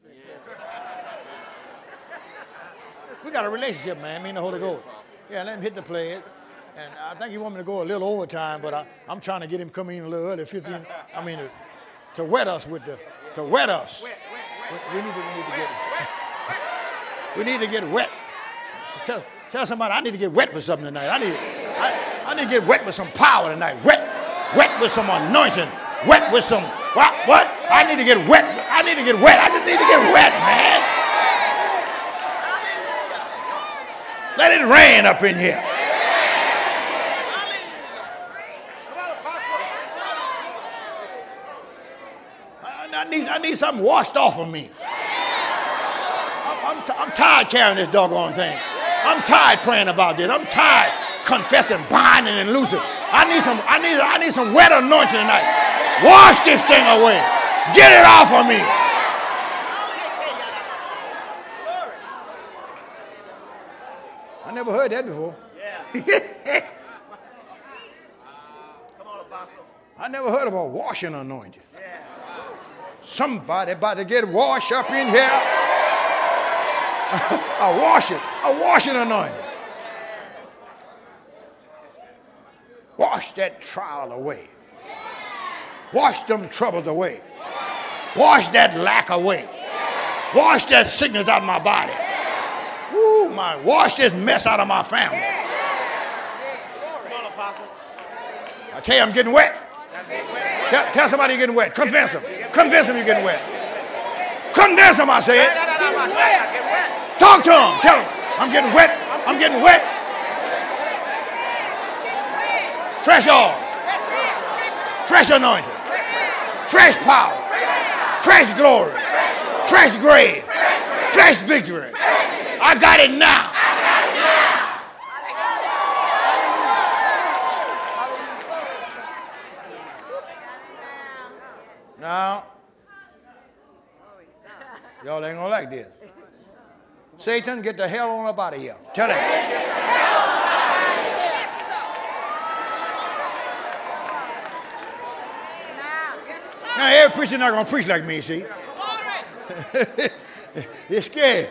We got a relationship, man, me and the Holy Ghost. Yeah, let him hit the place. And I think he want me to go a little overtime, but I'm trying to get him coming in a little early, 15, to wet us with to wet us. We need to get wet. Tell somebody I need to get wet with something tonight. I need to get wet with some power tonight. Wet with some anointing. Wet with some what? I need to get wet. I need to get wet. I just need to get wet, man. Let it rain up in here. I need something washed off of me. I'm tired carrying this doggone thing. I'm tired praying about this. I'm tired confessing, binding, and loosing. I need some wet anointing tonight. Wash this thing away. Get it off of me. I never heard that before. Yeah. Come on, Apostle. I never heard of a washing anointing. Yeah. Somebody about to get washed up in here. A washing anointing. Wash that trial away. Wash them troubles away. Wash that lack away. Wash that sickness out of my body. Ooh, wash this mess out of my family. Come on, Apostle. I tell you, I'm getting wet. Tell somebody you're getting wet. Convince them. Convince them you're getting wet. Convince them, I say it. Talk to them. Tell them, I'm getting wet. I'm getting wet. Fresh oil. Fresh anointing. Fresh power. Fresh glory. Fresh grave. Fresh victory. I got it now. Now, y'all ain't gonna like this. Satan, get the hell on up out of here. Tell him. Now, every preacher not gonna preach like me, see? You're scared.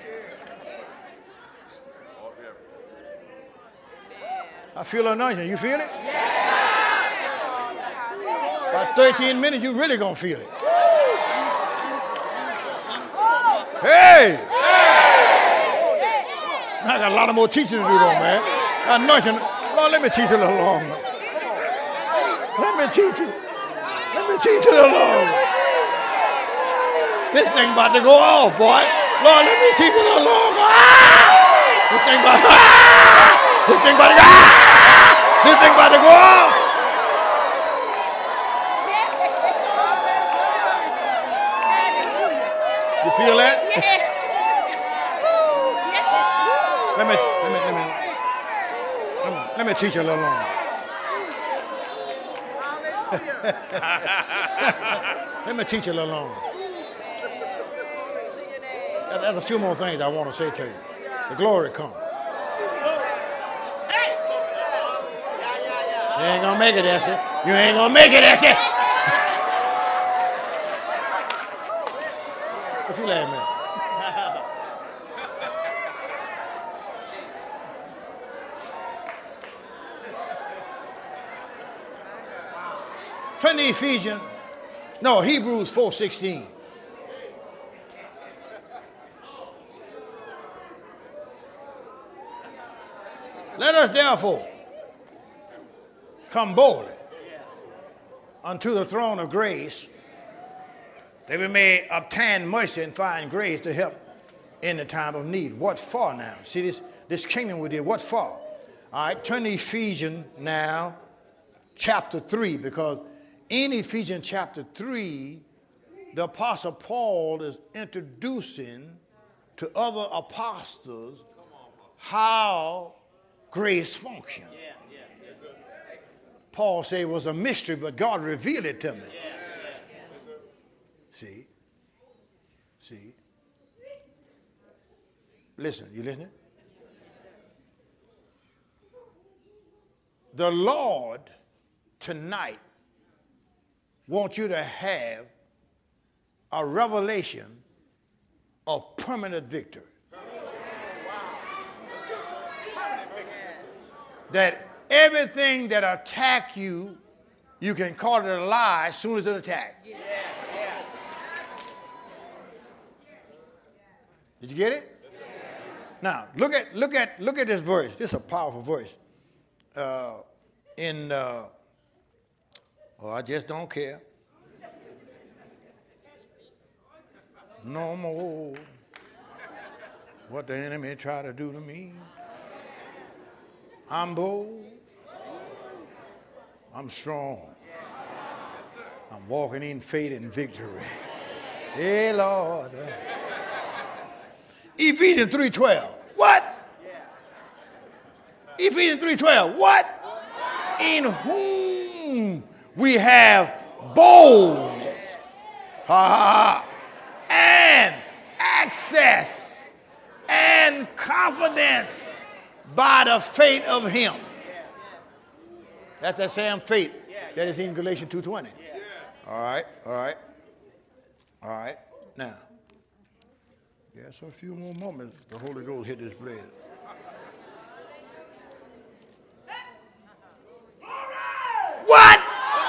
I feel anointing. You feel it? About 13 minutes, you really gonna feel it. Hey! I got a lot of more teaching to do though, man. Anointing. Lord, let me teach a little longer. Let me teach you. Let me teach a little longer. This thing about to go off, boy. Lord, let me teach a little longer. This thing about to This thing about to This thing about to go off. You feel that? Let me teach you a little longer. Let me teach you a little longer. There's a few more things I want to say to you. The glory comes. You ain't gonna make it, Essie. You ain't gonna make it, Essie. What you laughing at? Turn to Hebrews 4:16. Let us therefore come boldly unto the throne of grace, that we may obtain mercy and find grace to help in the time of need. What for now? See this kingdom we did. What for? All right, turn to Ephesians now, chapter 3, because in Ephesians chapter 3, the Apostle Paul is introducing to other apostles how grace functions. Paul said it was a mystery, but God revealed it to me. See? Listen, you listening? The Lord tonight wants you to have a revelation of permanent victory. That everything that attack you, you can call it a lie as soon as it attacks. Did you get it? Now, look at this verse. This is a powerful verse. I just don't care. No more what the enemy try to do to me. I'm bold. I'm strong. I'm walking in faith and victory. Hey, Lord. Ephesians 3:12. What? Ephesians 3:12. What? In whom we have boldness and access and confidence by the faith of him. That's that same faith that is in Galatians 2:20. All right. Now, so a few more moments, the Holy Ghost hit this place. What?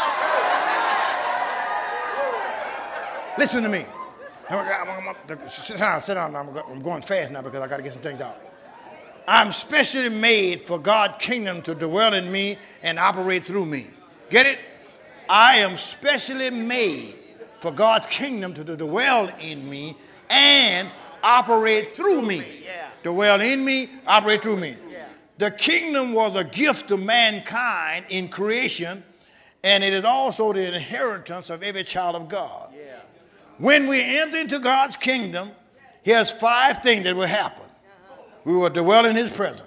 Listen to me. Sit down. I'm going fast now because I got to get some things out. I'm specially made for God's kingdom to dwell in me and operate through me. Get it? I am specially made for God's kingdom to dwell in me and operate through me. Dwell in me, operate through me. The kingdom was a gift to mankind in creation, and it is also the inheritance of every child of God. When we enter into God's kingdom, here's 5 things that will happen. We will dwell in his presence.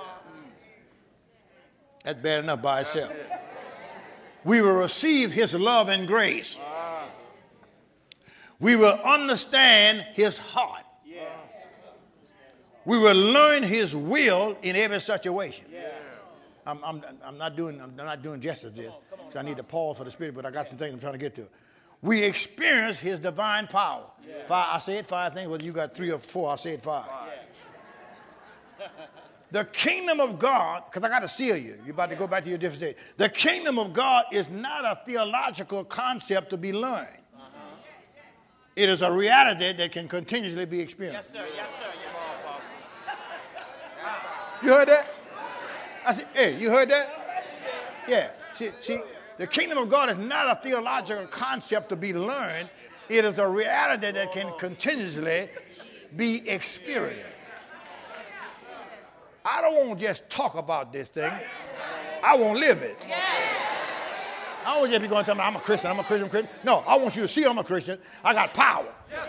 That's bad enough by itself. We will receive his love and grace. We will understand his heart. We will learn his will in every situation. I'm not doing justice to this, so I need to pause for the Spirit, but I got some things I'm trying to get to. We experience his divine power. I said 5 things, whether you got 3 or 4, I said 5. The kingdom of God, because I got to seal you. You're about to go back to your different state. The kingdom of God is not a theological concept to be learned. It is a reality that can continuously be experienced. Yes, sir. You heard that? I said, hey, you heard that? Yeah. See, the kingdom of God is not a theological concept to be learned. It is a reality that can continuously be experienced. I don't want to just talk about this thing. I want to live it. I don't want to just be going to tell me I'm a Christian. No, I want you to see I'm a Christian. I got power.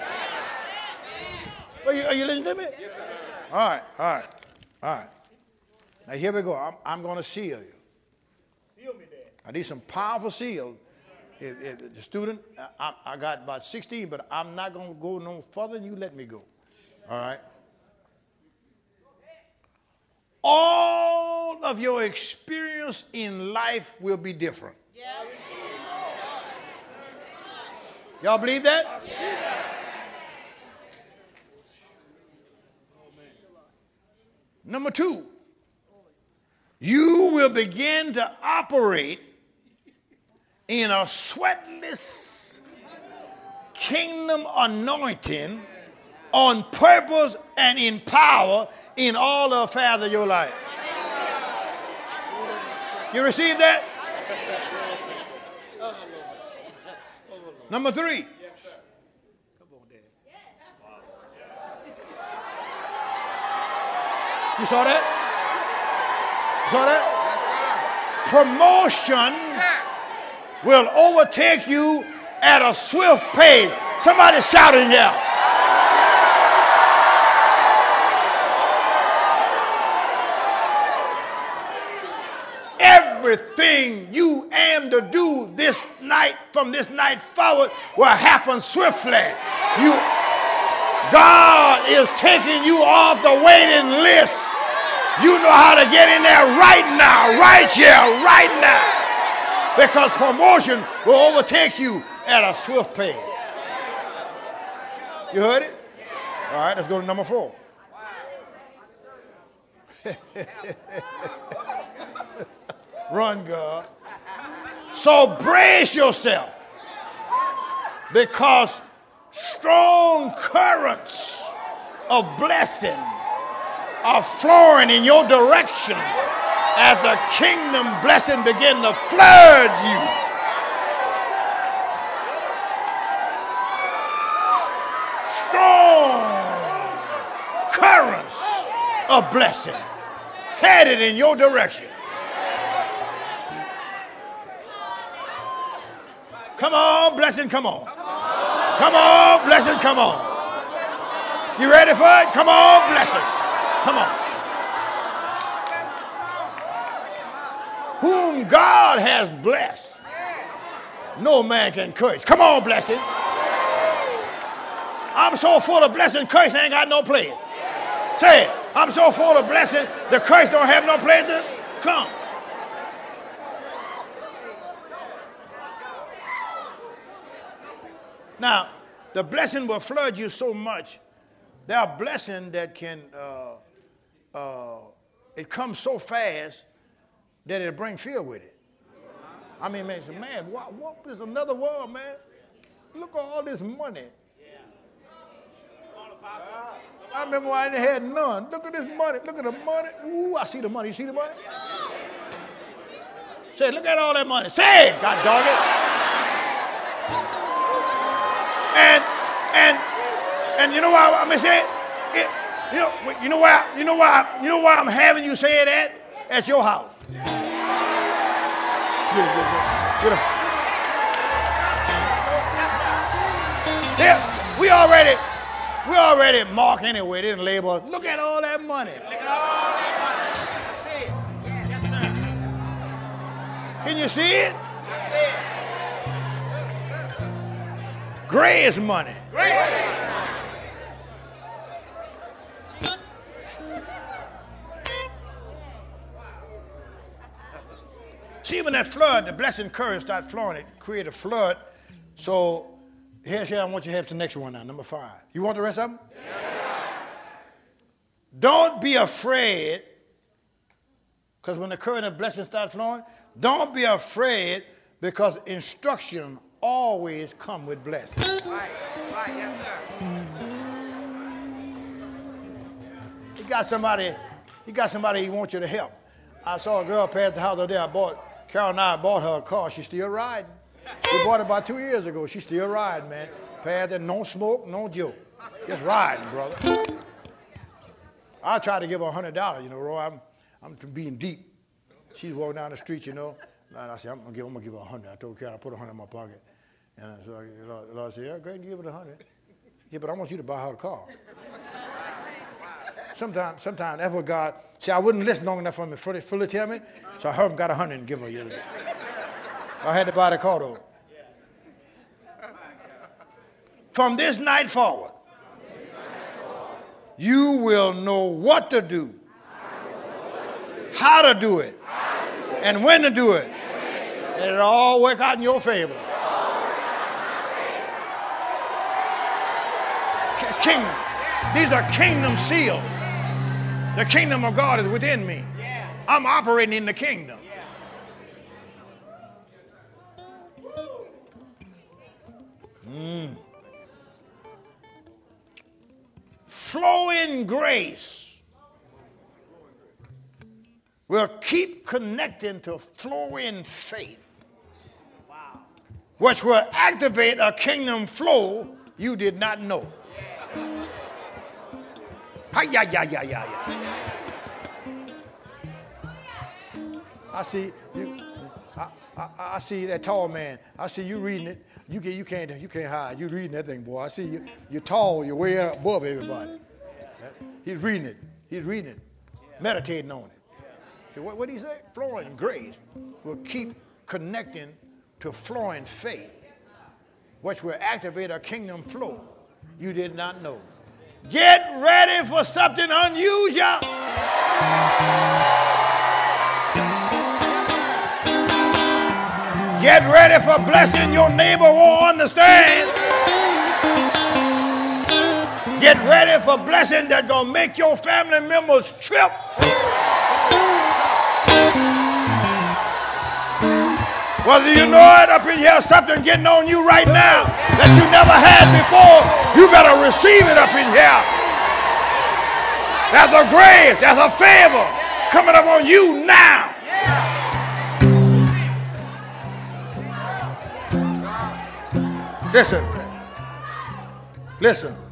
Are you listening to me? All right. Now here we go. I'm going to seal you. Seal me, Dad. I need some powerful seals. If the student, I got about 16, but I'm not going to go no further than you let me go. All right. All of your experience in life will be different. Y'all believe that? Number 2, you will begin to operate in a sweatless kingdom anointing on purpose and in power in all the affairs of your life. You receive that? Number 3. You saw that? Promotion will overtake you at a swift pace. Somebody shouting here. Everything you aim to do this night, from this night forward, will happen swiftly. God is taking you off the waiting list. You know how to get in there right now, right here, right now. Because promotion will overtake you at a swift pace. You heard it? All right, let's go to number 4. Run, God. So brace yourself, because strong currents of blessing are flowing in your direction as the kingdom blessing begin to flood you. Strong currents of blessing headed in your direction. Come on, blessing, come on. Come on, blessing, come on. You ready for it? Come on, blessing. Come on. Whom God has blessed, no man can curse. Come on, blessing. I'm so full of blessing, curse ain't got no place. Say it. I'm so full of blessing, the curse don't have no place to come. Now, the blessing will flood you so much. There are blessings that can, it comes so fast that it'll bring fear with it. I mean, man, what is another world, man? Look at all this money. I remember when I didn't have none. Look at this money. Look at the money. Ooh, I see the money. You see the money? Say, look at all that money. Say it, God dog it. And you know why I'm gonna say it? You know why I'm having you say it at your house. Yeah, we already mark anyway. They didn't label. Look at all that money. Look at all that money. I see it. Yes, sir. Can you see it? I see it. Gray is money. Gray. See, when that flood, the blessing current starts flowing, it creates a flood. So here's I want you to have the next one now, number 5. You want the rest of them? Yes. Don't be afraid, because when the current of blessing starts flowing, don't be afraid, because instruction always come with blessing. Right, yes, sir. He got somebody he wants you to help. I saw a girl pass the house the other day. Carol and I bought her a car. She's still riding. We bought it about 2 years ago. She's still riding, man. Passed it, no smoke, no joke. Just riding, brother. I tried to give her $100, you know, Roy. I'm being deep. She's walking down the street, you know. And I said, I'm gonna give her $100. I told Carol, I put $100 in my pocket. And so the Lord said, yeah, go ahead and give her $100. Yeah, but I want you to buy her a car. Sometimes that's what God, see, I wouldn't listen long enough for him to fully tell me, so I heard him got 100 and give her yesterday. I had to buy the car though. From this night forward, you will know what to do, how to do it, and when to do it. And it'll all work out in your favor. It's kingdom. These are kingdom seals. The kingdom of God is within me. I'm operating in the kingdom. Flowing grace will keep connecting to flowing faith, which will activate a kingdom flow you did not know. I see you. I see that tall man. I see you reading it. You can't hide. You reading that thing, boy. I see you. You're tall. You're way above everybody. He's reading it. He's reading it. Meditating on it. So what did he say? Flowing grace will keep connecting to flowing faith, which will activate a kingdom flow you did not know. Get ready for something unusual. Get ready for blessing your neighbor won't understand. Get ready for blessing that's going to make your family members trip. Whether you know it up in here, something getting on you right now that you never had before, you better receive it up in here. There's a grace. There's a favor coming up on you now. Listen. Listen.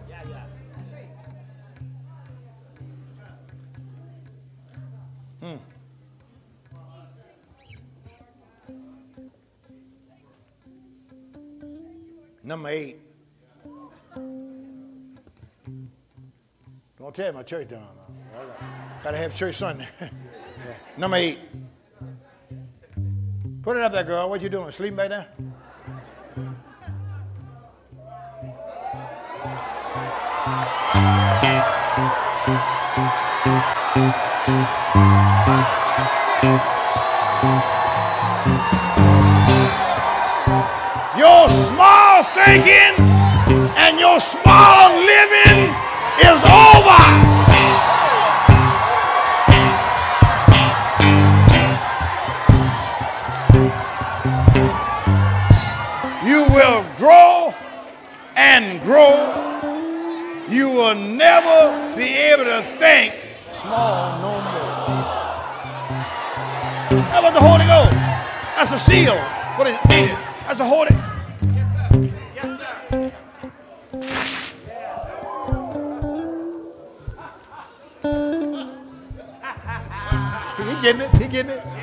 Number 8. Don't tell my church down. Gotta have church Sunday. Number 8. Put it up there, girl. What you doing? Sleeping back there? Your small thinking and your small living is over. You will grow and grow. You will never be able to think small no more. That's what the Holy Ghost. That's a seal for the meeting. That's a Holy. Yes, sir. Yes, sir. He getting it. He getting it.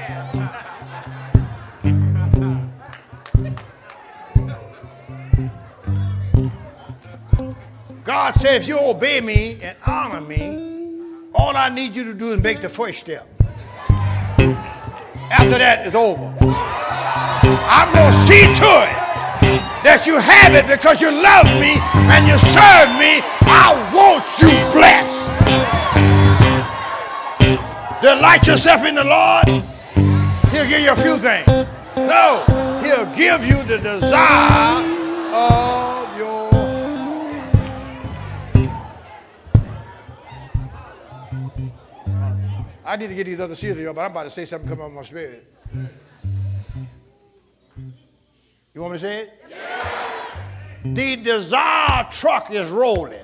God said, if you obey me and honor me, all I need you to do is make the first step. After that, it's over. I'm going to see to it that you have it because you love me and you serve me. I want you blessed. Delight yourself in the Lord. He'll give you a few things. No, he'll give you the desire of your. I need to get these other seals to you, but I'm about to say something come on my spirit. You want me to say it? Yeah. The desire truck is rolling.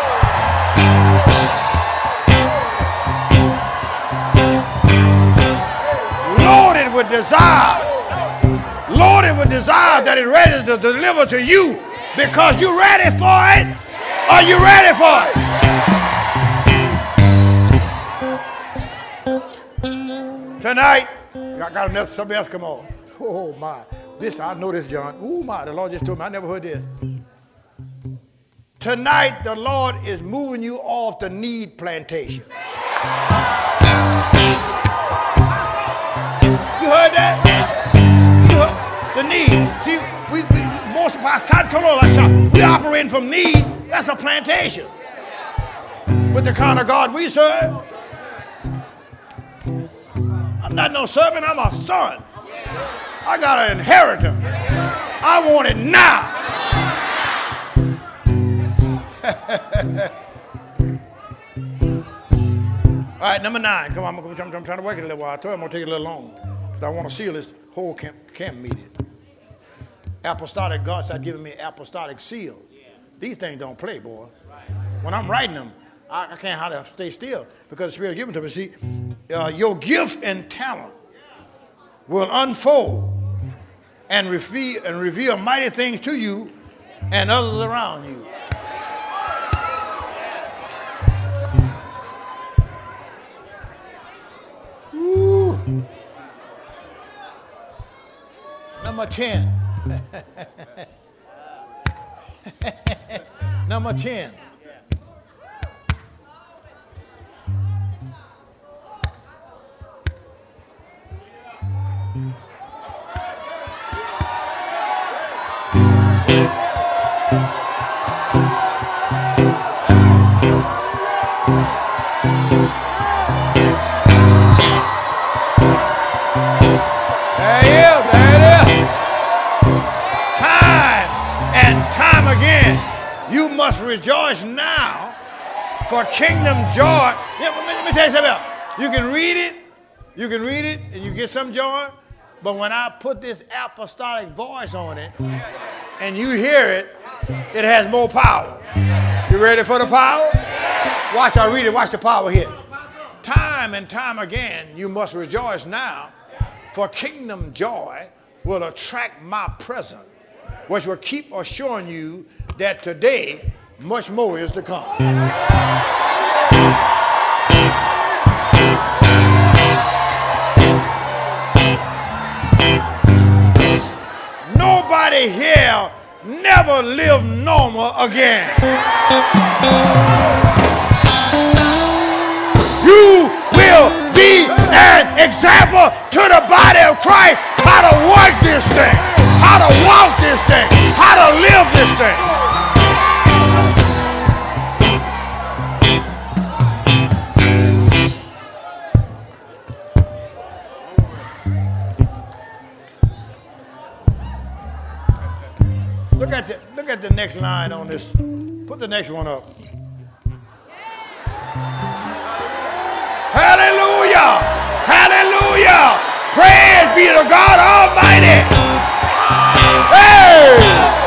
Loaded with desire. Loaded with desire that is ready to deliver to you because you're ready for it. Are you ready for it? Tonight, I got enough, somebody else come on. Oh my, this, I know this, John. Oh my, the Lord just told me, I never heard this. Tonight, the Lord is moving you off the need plantation. You heard that? You heard the need. See, most of us, we operating from need. That's a plantation. With the kind of God we serve. I'm not no servant, I'm a son. I got an inheritance. I want it now. All right, number 9. Come on, I'm trying to work it a little while. I told you I'm going to take it a little long because I want to seal this whole camp meeting. Apostolic, God started giving me apostolic seal. These things don't play, boy. When I'm writing them, I can't hardly stay still because the Spirit given to me. See, your gift and talent will unfold and reveal mighty things to you and others around you. Woo. Number 10. Number 10. You must rejoice now for kingdom joy. Yeah, let me tell you something else. You can read it, and you get some joy. But when I put this apostolic voice on it, and you hear it, it has more power. You ready for the power? Watch, I read it. Watch the power here. Time and time again, you must rejoice now, for kingdom joy will attract my presence, which will keep assuring you that today much more is to come. Nobody here never live normal again. You will be an example to the body of Christ how to work this thing, how to walk this thing, how to live this thing. Look at the next line on this. Put the next one up. Hallelujah! Hallelujah! Praise be to God Almighty! Hey!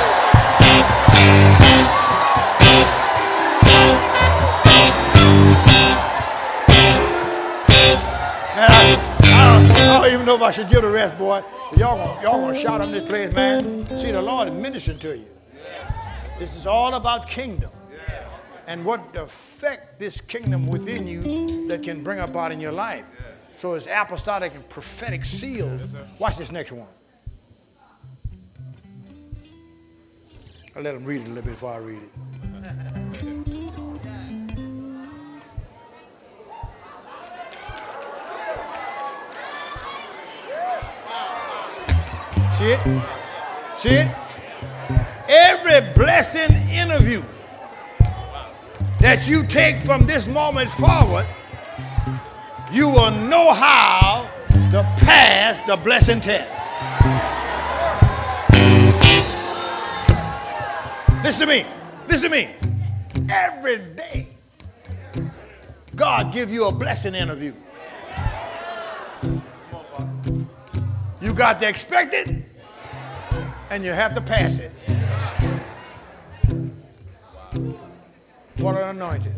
Man, I don't even know if I should give the rest, boy. Y'all gonna shout on this place, man. See, the Lord is ministering to you. This is all about kingdom. And what the effect this kingdom within you that can bring about in your life. So it's apostolic and prophetic seals. Watch this next one. I'll let them read it a little bit before I read it. See it? See it? Every blessing interview that you take from this moment forward, you will know how to pass the blessing test. Listen to me. Listen to me. Every day, God give you a blessing interview. You got to expect it, and you have to pass it. What an anointing.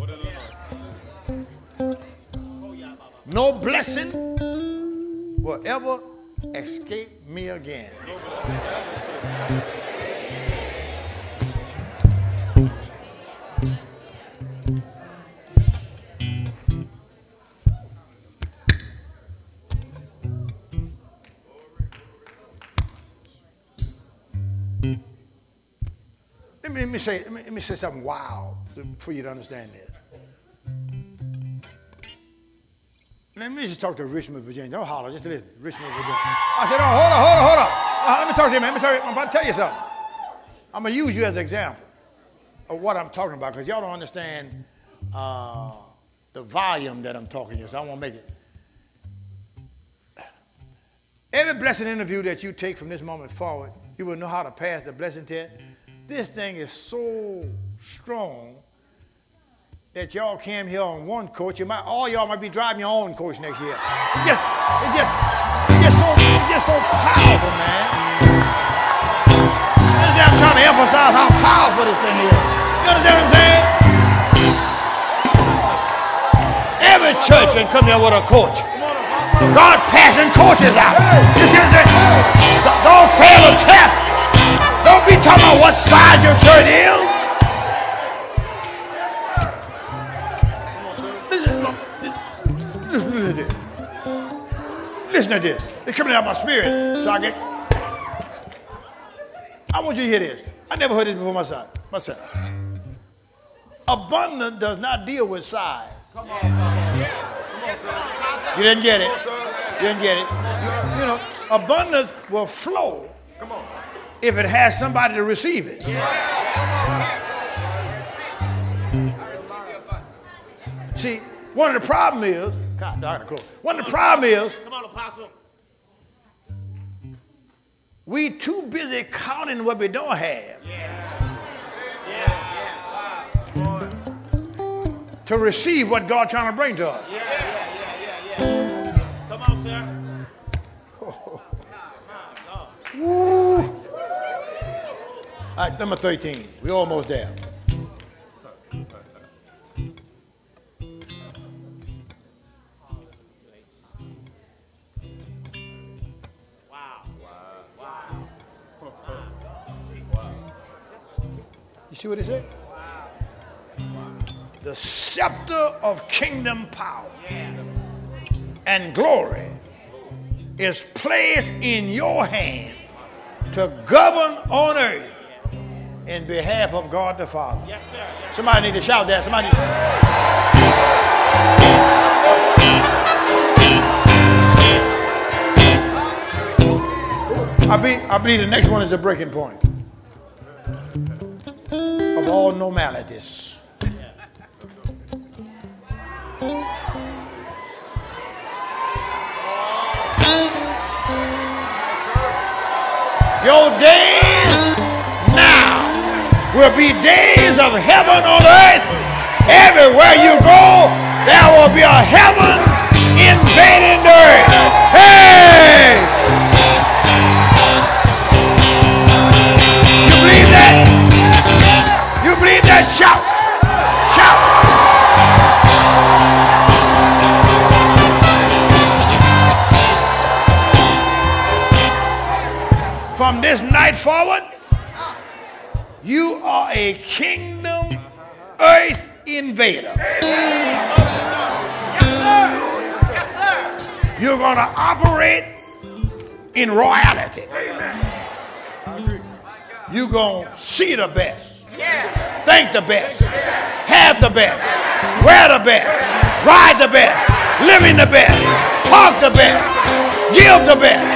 No blessing will ever escape me again. Let me say something wow for you to understand this. Let me just talk to Richmond, Virginia. Don't holler, just listen. Richmond, Virginia. I said, oh, hold on. Let me talk to you, man. I'm about to tell you something. I'm going to use you as an example of what I'm talking about because y'all don't understand the volume that I'm talking to you, so I want to make it. Every blessing interview that you take from this moment forward, you will know how to pass the blessing test. This thing is so strong that y'all came here on one coach. All y'all might be driving your own coach next year. It's just so powerful, man. I'm trying to emphasize how powerful this thing is. You understand what I'm saying? Every church can come here with a coach. God passing coaches out. You see what I'm saying? Don't fail a test. Don't be talking about what side your church is. Listen to this. It's coming out of my spirit. So I want you to hear this. I never heard this before myself. Abundance does not deal with size. Come on. You didn't get it. You didn't get it. You know, abundance will flow if it has somebody to receive it. See, one of the problems is, one of the problems is, come on, Apostle. We too busy counting what we don't have. To receive what God's trying to bring to us. Come on, sir. Woo. All right, number 13. We're almost there. see what he said? The scepter of kingdom power and glory is placed in your hand to govern on earth in behalf of God the Father. Yes, sir. Yes, Somebody need to shout that. Somebody I believe the next one is the breaking point of all normalities. Your days now will be days of heaven on earth. Everywhere you go, there will be a heaven invading the earth. Hey! You believe that? You believe that? Shout! Shout! From this night forward, you are a kingdom earth invader. Yes, sir. Yes, sir. You're going to operate in royalty. You're going to see the best, Yeah. think the best, have the best, wear the best, ride the best, live in the best, talk the best, give the best.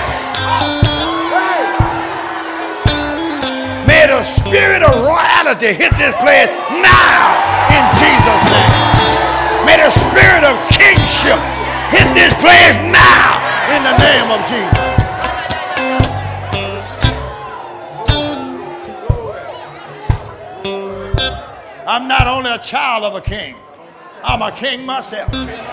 May the spirit of royalty hit this place now in Jesus' name. May the spirit of kingship hit this place now in the name of Jesus. I'm not only a child of a king, I'm a king myself.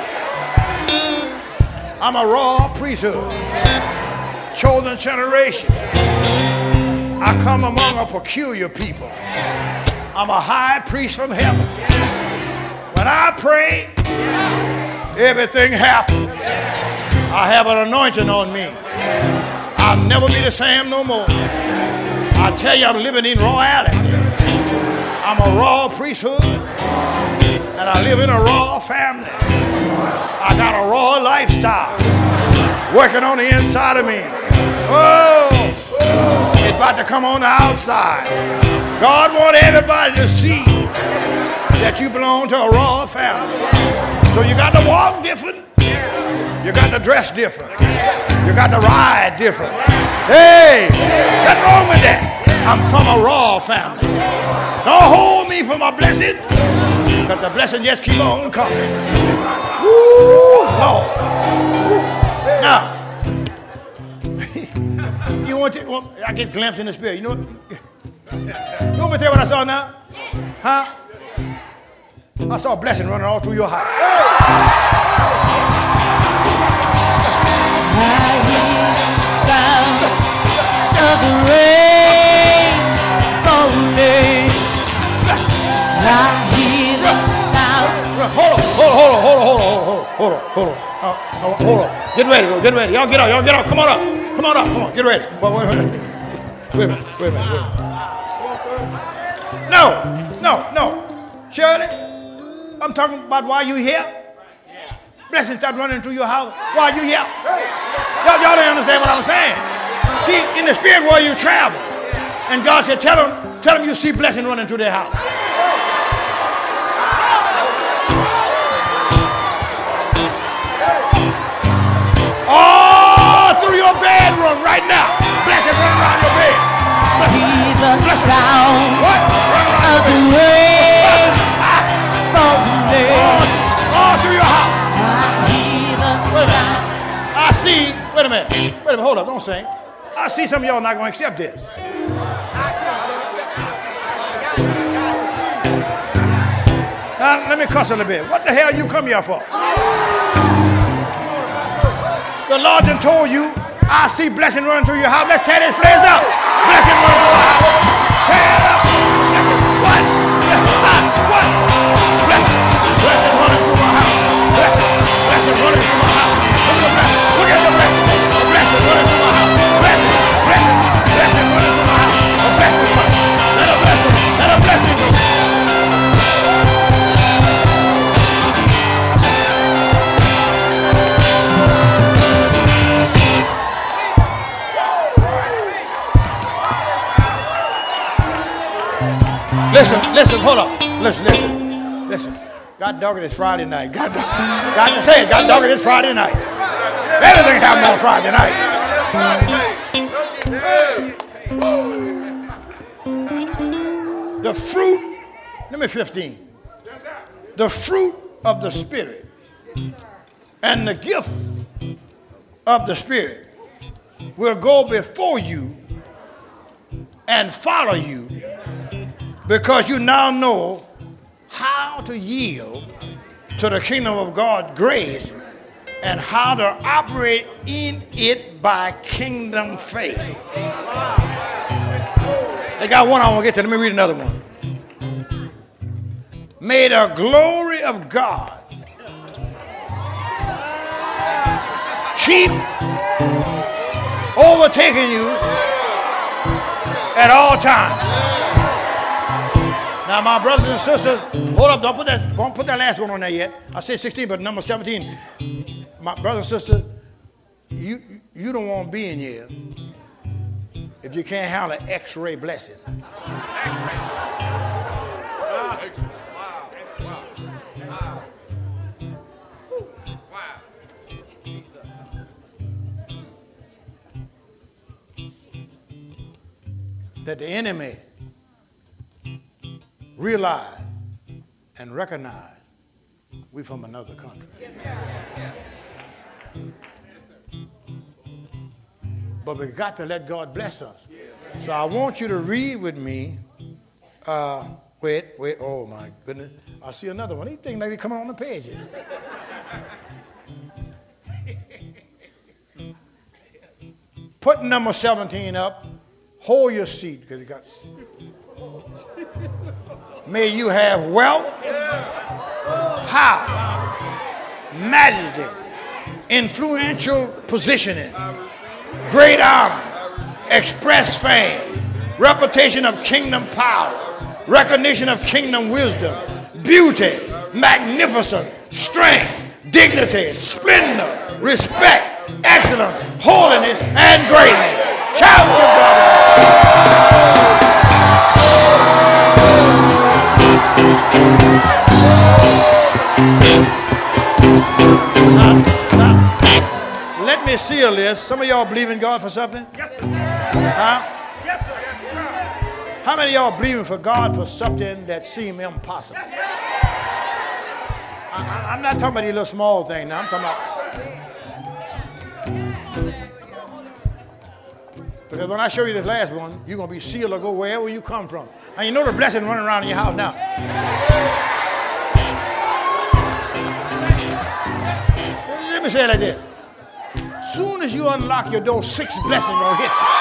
I'm a royal priesthood, chosen generation. I come among a peculiar people. I'm a high priest from heaven. When I pray, everything happens. I have an anointing on me. I'll never be the same no more. I tell you, I'm living in royalty. I'm a royal priesthood, and I live in a royal family. I got a royal lifestyle working on the inside of me. Oh! It's about to come on the outside. God wants everybody to see that you belong to a royal family. So you got to walk different. You got to dress different. You got to ride different. Hey, nothing wrong with that. I'm from a royal family. Don't hold me from a blessing, because the blessing just keep on coming. Woo, Lord. Woo. Now, you want to, well, I get a glimpse in the spirit. You know what? You want me to tell you what I saw now? Huh? I saw a blessing running all through your house. I hear the sound of the rain falling. I hear the sound. Hold on. Get ready. Y'all get out. Come on up. Get ready. Wait a minute. No. Shirley, I'm talking about why you here. Blessings start running through your house. Why you here? Y'all don't understand what I'm saying. See, in the spirit world you travel. And God said, tell them you see blessing running through their house. All through your bedroom right now. Blessing running around your bed. Hear the sound What? of the rain falling. All through your house. I hear the sound. I see, wait a minute, hold up, don't sing. I see some of y'all not going to accept this. Now, let me cuss a little bit. What the hell you come here for? The Lord done told you, I see blessing running through your house. Let's tear this place up. Blessing running through your house. Tear it up. Blessing, what? What? Blessing running through my house. Blessing running through my house. Look at the blessing. The blessing running through my house. Blessing running through my house. A blessing running. Let a blessing Listen, hold up. Listen. God dog it, it's Friday night. God dog it, it's Friday night. Everything happens on Friday night. The fruit, number 15. The fruit of the Spirit and the gift of the Spirit will go before you and follow you, because you now know how to yield to the kingdom of God's grace and how to operate in it by kingdom faith. They got one I want to get to. Let me read another one. May the glory of God keep overtaking you at all times. Now, my brothers and sisters, hold up, don't put that last one on there yet. I said 16, but number 17. My brothers and sisters, you don't want to be in here if you can't handle an X-ray blessing. That the enemy realize and recognize we from another country. But we got to let God bless us. So I want you to read with me. Wait, oh my goodness. I see another one. These things like they coming on the pages. Put number 17 up. Hold your seat, because you got. May you have wealth, power, majesty, influential positioning, great honor, express fame, reputation of kingdom power, recognition of kingdom wisdom, beauty, magnificence, strength, dignity, splendor, respect, excellence, holiness, and greatness. Shout to God. Now, let me seal this. Some of y'all believe in God for something? Yes, sir. Huh? Yes, sir. Yes, sir. How many of y'all believing for God for something that seems impossible? I'm not talking about these little small things now. I'm talking about. Because when I show you this last one, you're going to be sealed or go wherever you come from. And you know the blessing running around in your house now. Let me say it like this. Soon as you unlock your door, 6 blessings going to hit you.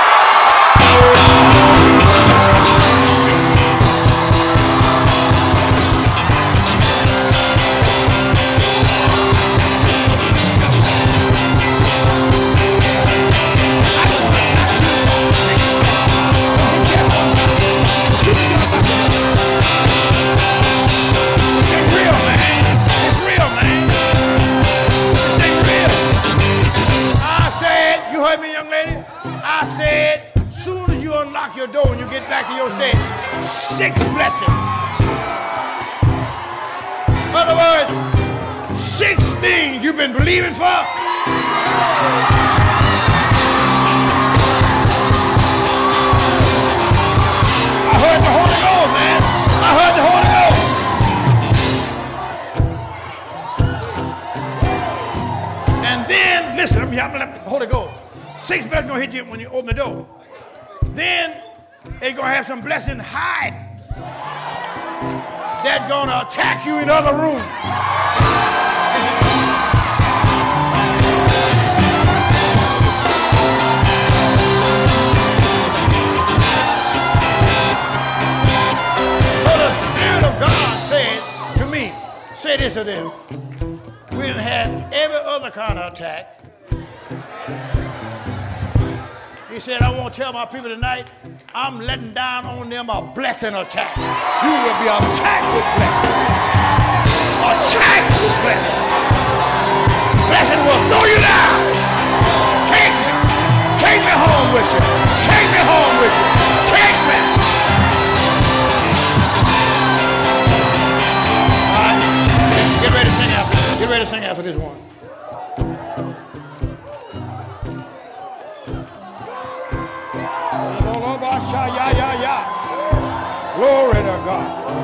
I said, soon as you unlock your door and you get back to your state, 6 blessings. In other words, 6 things you've been believing for. I heard the Holy Ghost, man. I heard the Holy Ghost. And then, listen, I'm the Holy Ghost. 6 blessings gonna hit you when you open the door. Then they're gonna have some blessing hiding that's gonna attack you in other rooms. So the Spirit of God said to me, say this to them. We done had every other kind of attack. He said, I want to tell my people tonight, I'm letting down on them a blessing attack. You will be attacked with blessing. Attacked with blessing. Blessing will throw you down. Take me. Take me home with you. Take me home with you. Take me. sing after this one. Glory to God.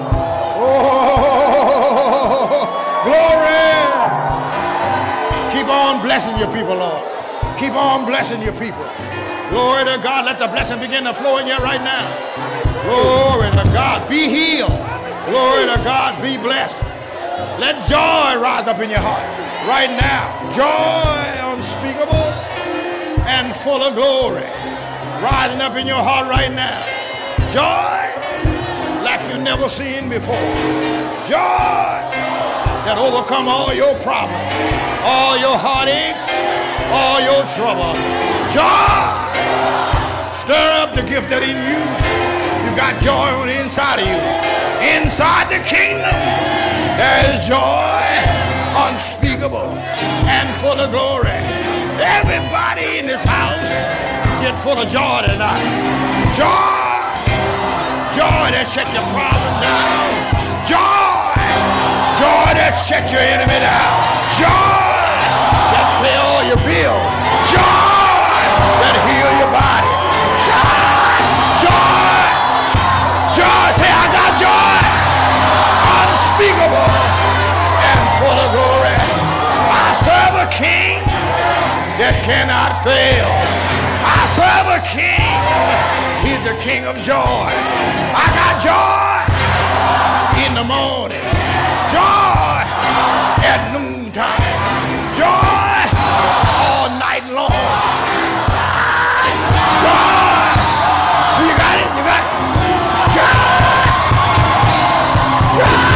Oh, glory. Keep on blessing your people, Lord. Keep on blessing your people. Glory to God. Let the blessing begin to flow in you right now. Glory to God. Be healed. Glory to God. Be blessed. Let joy rise up in your heart right now. Joy unspeakable and full of glory rising up in your heart right now. Joy like you've never seen before. Joy that overcome all your problems, all your heartaches, all your trouble. Joy. Stir up the gift that in you. You got joy on the inside of you. Inside the kingdom, there is joy unspeakable and full of glory. Everybody in this house get full of joy tonight. Joy. Joy that shut your problems down. Joy. Joy that shut your enemy down. Joy that pay all your bills. Joy that heal your body. Joy. Joy. Joy. Say, I got joy. Unspeakable and full of glory. I serve a king that cannot fail. I serve a king. He's the king of joy. I got joy in the morning. Joy at noontime. Joy all night long. Joy. You got it? You got it? Joy. Joy.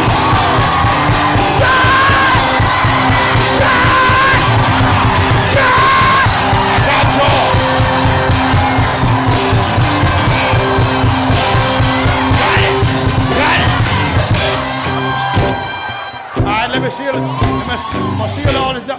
Let me seal it. Let me seal all this up.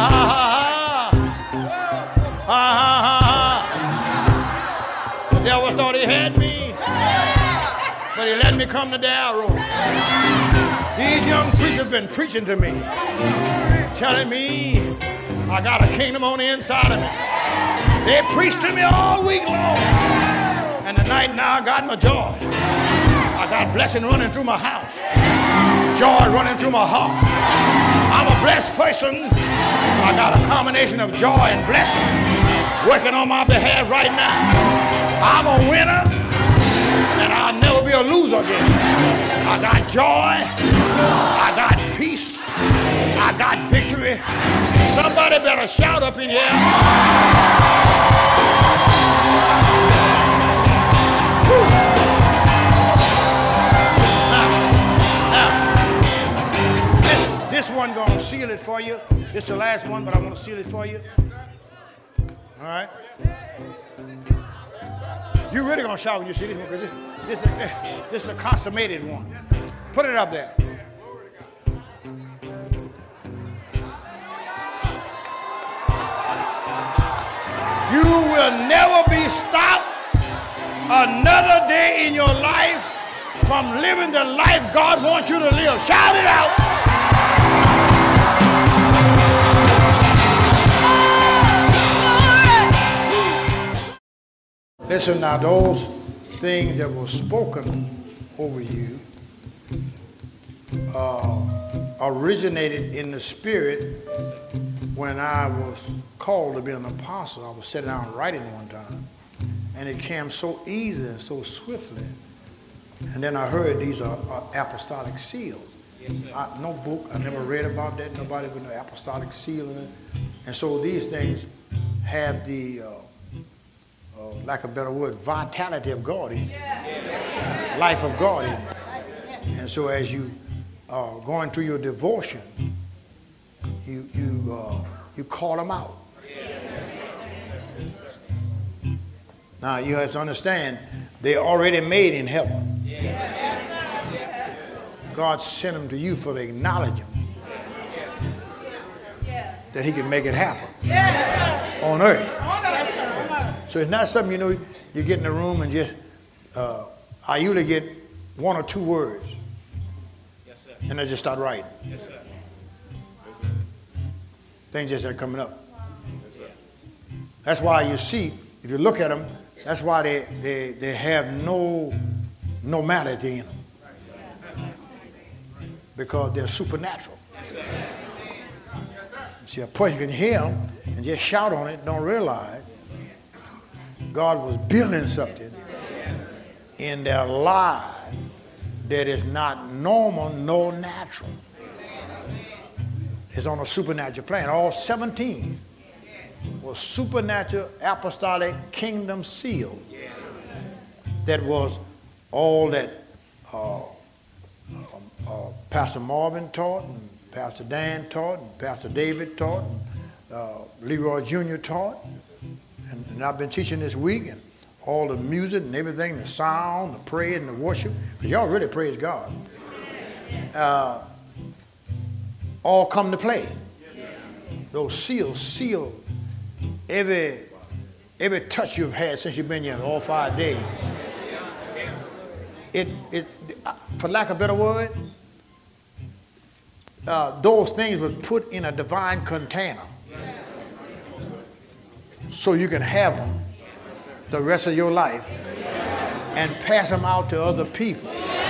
The devil thought he had me, but he let me come to the arrow. These young preachers been preaching to me, telling me I got a kingdom on the inside of me. They preached to me all week long, and tonight now I got my joy. I got blessing running through my house. Joy running through my heart. I'm a blessed person. I got a combination of joy and blessing working on my behalf right now. I'm a winner, and I'll never be a loser again. I got joy. I got peace. I got victory. Somebody better shout up in here. Woo. This one gonna seal it for you. This is the last one, but I want to seal it for you. All right. You really gonna shout when you see this one, because this is the consummated one. Put it up there. You will never be stopped another day in your life from living the life God wants you to live. Shout it out. Listen now, those things that were spoken over you originated in the spirit when I was called to be an apostle. I was sitting down writing one time, and it came so easy and so swiftly. And then I heard these are apostolic seals. Yes, no book, I never read about that. Nobody with no apostolic seal in it. And so these things have the lack of a better word, vitality of God in it, life of God in it. And so as you going through your devotion, you call them out. Now you have to understand, they're already made in heaven. God sent them to you for to acknowledge them, that He can make it happen on earth. So it's not something, you get in a room and just, I usually get one or two words. Yes, sir. And I just start writing. Yes, sir. Things just are coming up. That's why you see, if you look at them, that's why they have no normality in them. Because they're supernatural. See, a person can hear them and just shout on it, don't realize God was building something in their lives that is not normal nor natural. It's on a supernatural plane. All 17 was supernatural apostolic kingdom sealed. That was all that Pastor Marvin taught, and Pastor Dan taught, and Pastor David taught, and Leroy Jr. taught. And I've been teaching this week, and all the music and everything, the sound, the praise and the worship, because y'all really praise God, all come to play. Those seals seal every touch you've had since you've been here, all 5 days. It for lack of a better word, those things were put in a divine container so you can have them the rest of your life and pass them out to other people.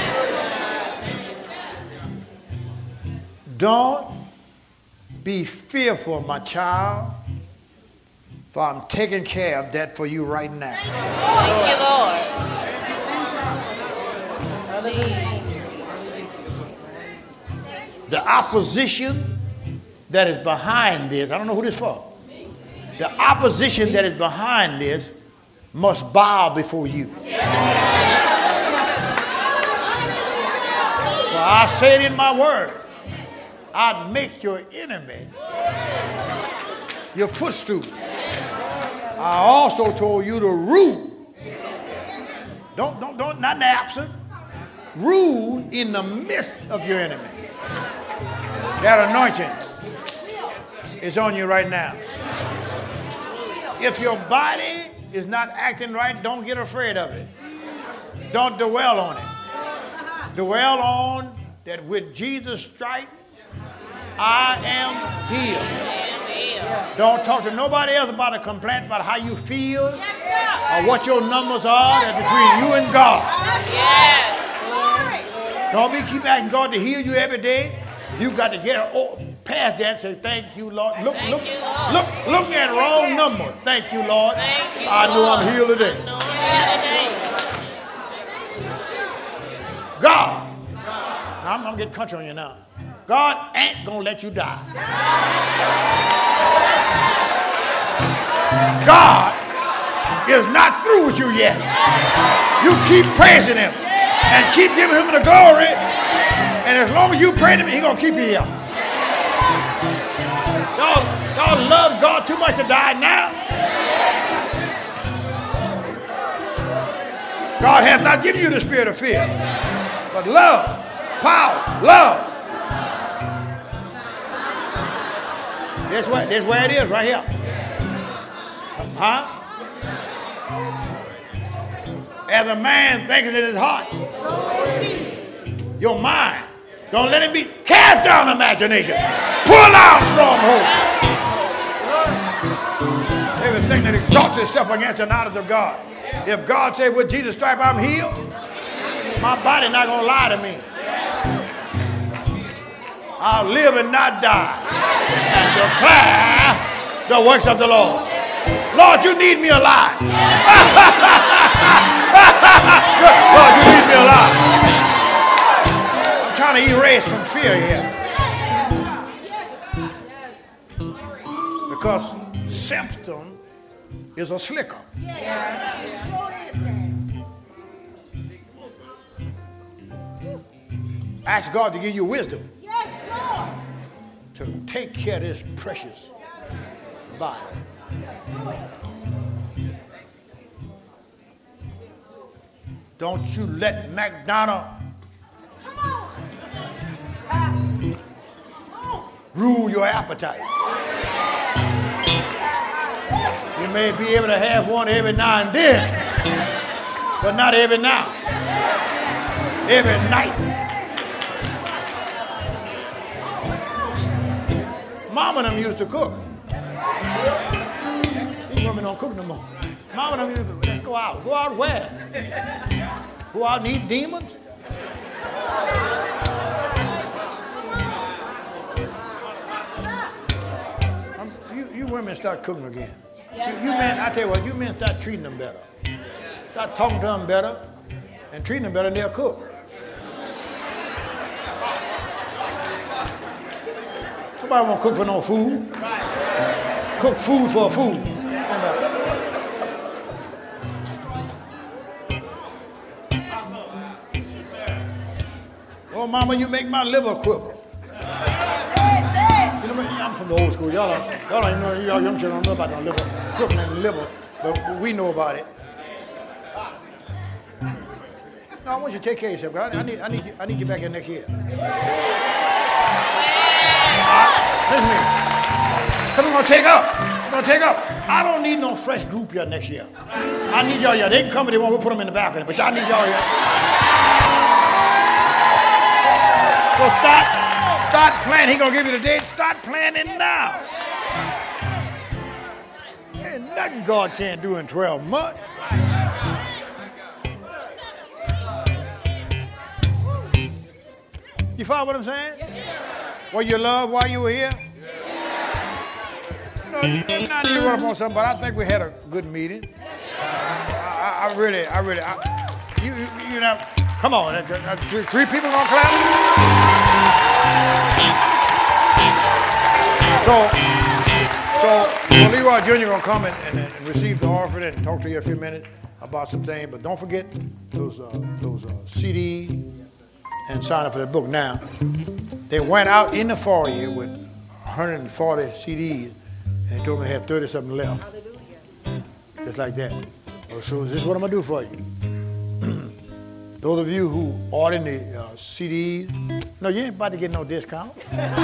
Don't be fearful, my child, for I'm taking care of that for you right now. Thank you, Lord. The opposition that is behind this, I don't know who this is for. The opposition that is behind this must bow before you. For I said in my word, I'd make your enemy your footstool. I also told you to rule. Don't, not in the absent. Rule in the midst of your enemy. That anointing is on you right now. If your body is not acting right, don't get afraid of it. Don't dwell on it. Dwell on that with Jesus' stripes, I am healed. Don't talk to nobody else about a complaint about how you feel or what your numbers are. That's between you and God. Don't be keep asking God to heal you every day. You got to get past that and say, thank you, Lord. Look at wrong number. Thank you, Lord. I know I'm healed today. God. Now, I'm going to get country on you now. God ain't going to let you die. God is not through with you yet. You keep praising him and keep giving him the glory. And as long as you pray to him, he's going to keep you here. Y'all love God too much to die now. God has not given you the spirit of fear, but love, power, love. This where it is, right here. Huh? As a man thinketh in his heart, your mind, don't let it be cast down imagination. Pull out stronghold. Everything that exalts itself against the knowledge of God. If God said with Jesus' stripe I'm healed, my body not going to lie to me. I'll live and not die and declare the works of the Lord. Lord, you need me alive. Lord, you need me alive. I'm trying to erase some fear here. Because Samson is a slicker. Ask God to give you wisdom to take care of this precious body. Don't you let McDonald rule your appetite. You may be able to have one every now and then, but not every now. Every night. Mama them used to cook. These women don't cook no more. Mama them used to cook. Let's go out. Go out where? Go out and eat demons? You women start cooking again. You men, I tell you what, you men start treating them better. Start talking to them better and treating them better, and they'll cook. Nobody won't cook for no food. Cook food for a food. Oh, Mama, you make my liver quiver. I'm from the old school. Y'all don't even know, y'all young children don't know about the liver, cooking and liver, but we know about it. No, I want you to take care of yourself. I need you back here next year. Listen to me. Come on, we're gonna take up. I don't need no fresh group here next year. I need y'all here. They can come if they want. We'll put them in the balcony, but I need y'all here. So start planning. He's gonna give you the date. Start planning now. Ain't nothing God can't do in 12 months. You follow what I'm saying? What you love while you were here? You know, not to run up on something, but I think we had a good meeting. I really, you know, come on, 3 people gonna clap? So Leroy Jr. gonna come and receive the offering and talk to you a few minutes about some things, but don't forget those CDs and sign up for the book. Now, they went out in the foyer with 140 CDs and they told me they had 30 something left. Just like that. So this is what I'm gonna do for you. Those of you who ordered the CDs, no, you ain't about to get no discount.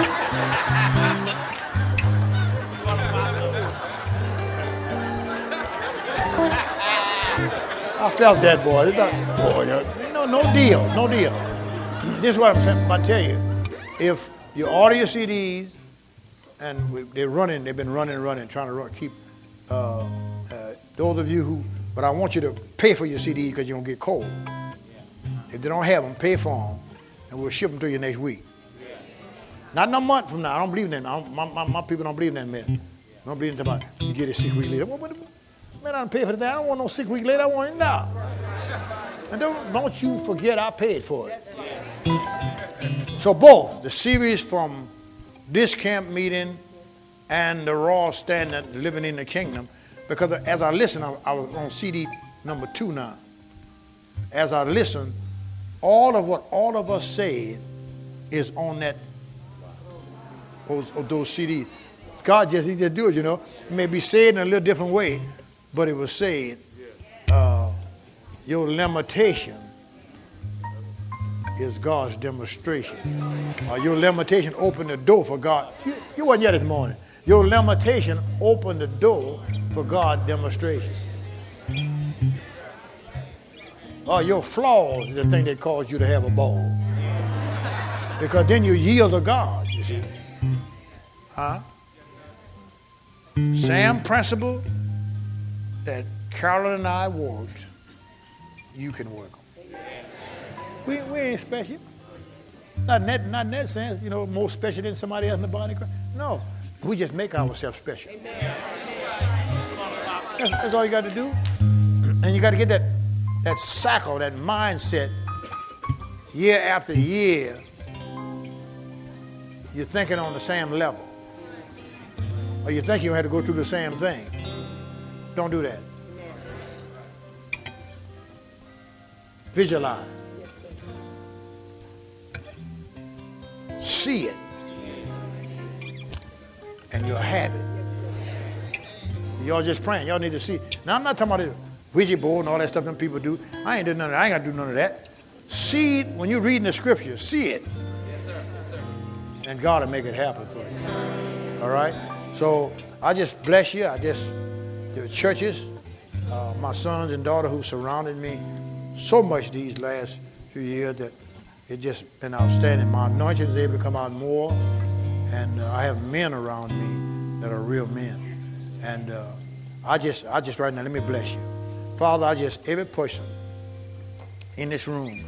I felt that, boy. No deal. This is what I'm about to tell you. If you order your CDs, and they've been running, trying to keep those of you who, but I want you to pay for your CDs because you're going to get cold. If they don't have them, pay for them, and we'll ship them to you next week. Not no month from now. I don't believe in that. My people don't believe in that, man. I don't believe in that. You get it 6 weeks later. Man, I don't pay for that. I don't want no 6 weeks later. I want it now. And don't you forget I paid for it. So both the series from this camp meeting and the raw standard living in the kingdom, because as I listened, I was on CD number 2 now. As I listened, all of what all of us said is on those CDs. God he just do it, you know. It may be said in a little different way, but it was said, your limitation is God's demonstration. Your limitation opened the door for God. You wasn't here this morning. Your limitation opened the door for God's demonstration. Your flaws is the thing that caused you to have a ball. Because then you yield to God, you see. Same principle that Carolyn and I worked, you can work on. We ain't special. Not in that sense, you know, more special than somebody else in the body of Christ. No, we just make ourselves special. That's all you got to do. And you got to get that cycle, that mindset, year after year, you're thinking on the same level. Or you think you had to go through the same thing. Don't do that. Visualize. See it. And you'll have it. Y'all just praying. Y'all need to see it. Now, I'm not talking about the Ouija board and all that stuff that people do. I ain't doing none of that. I ain't got to do none of that. See it when you're reading the scripture. See it. Yes, sir. Yes, sir. And God will make it happen for you. All right? So I just bless you. The churches, my sons and daughter who surrounded me so much these last few years that it's just been outstanding. My anointing is able to come out more And I have men around me that are real men. And I just right now, let me bless you. Father, every person in this room,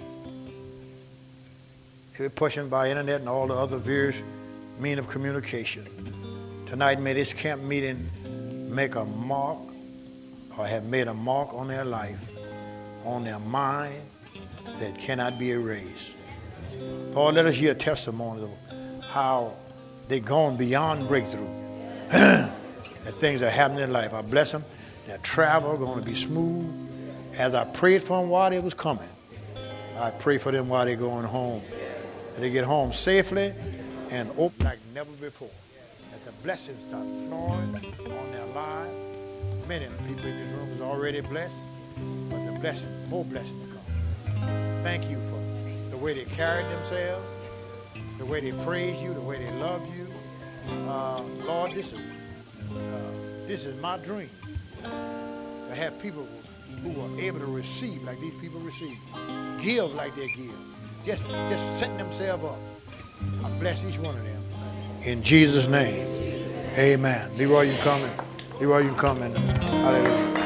every person by internet and all the other various means of communication, tonight may this camp meeting make a mark or have made a mark on their life, on their mind that cannot be erased. Lord, let us hear testimonies of how they've gone beyond breakthrough. That things are happening in life. I bless them. Their travel going to be smooth. As I prayed for them while they was coming, I pray for them while they're going home. That they get home safely and open like never before. That the blessings start flowing on their lives. Many of the people in this room is already blessed, but the blessing, more blessing to come. Thank you for the way they carried themselves, the way they praise you, the way they love you. Lord, this is my dream, to have people who are able to receive like these people receive, give like they give, just setting themselves up. I bless each one of them. In Jesus' name, amen. Leroy, you coming? Leroy, you coming? Hallelujah.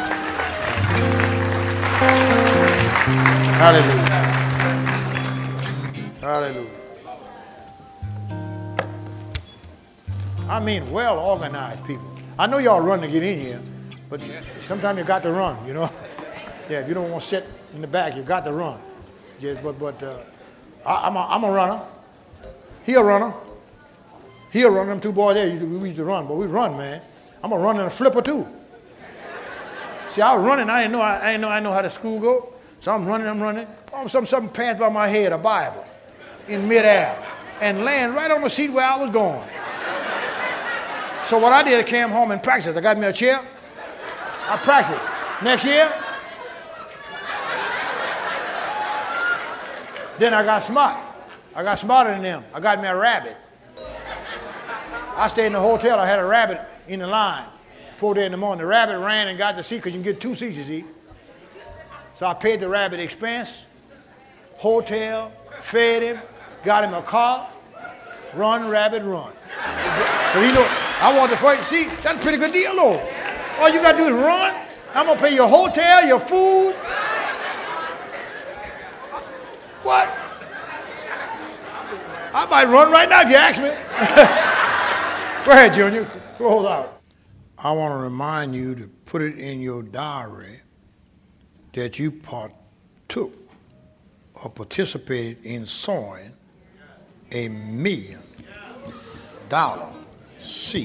Hallelujah. Hallelujah. I mean, well-organized people. I know y'all run to get in here, but sometimes you got to run, you know. Yeah, if you don't want to sit in the back, you got to run. I'm a runner. He a runner. He a runner. Them two boys there, we used to run, but we run, man. I'm a runner and a flipper too. See, I was running. I didn't know how the school go. So I'm running. All of a sudden, something passed by my head, a Bible, in midair, and land right on the seat where I was going. So what I did, I came home and practiced. I got me a chair. I practiced. Next year, then I got smart. I got smarter than them. I got me a rabbit. I stayed in the hotel. I had a rabbit in the line. 4 days in the morning. The rabbit ran and got the seat because you can get 2 seats, you see. So I paid the rabbit expense, hotel, fed him, got him a car. Run, rabbit, run. But you know, I want the first seat. That's a pretty good deal, though. All you got to do is run. I'm going to pay your hotel, your food. What? I might run right now if you ask me. Go ahead, Junior. Close out. I want to remind you to put it in your diary that you partook or participated in sowing $1 million seed.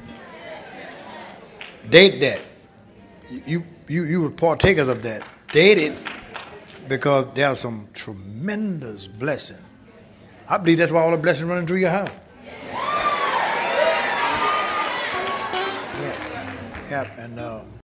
Date that. You were partakers of that. Date it, because there's some tremendous blessing. I believe that's why all the blessings running through your house. Yeah, and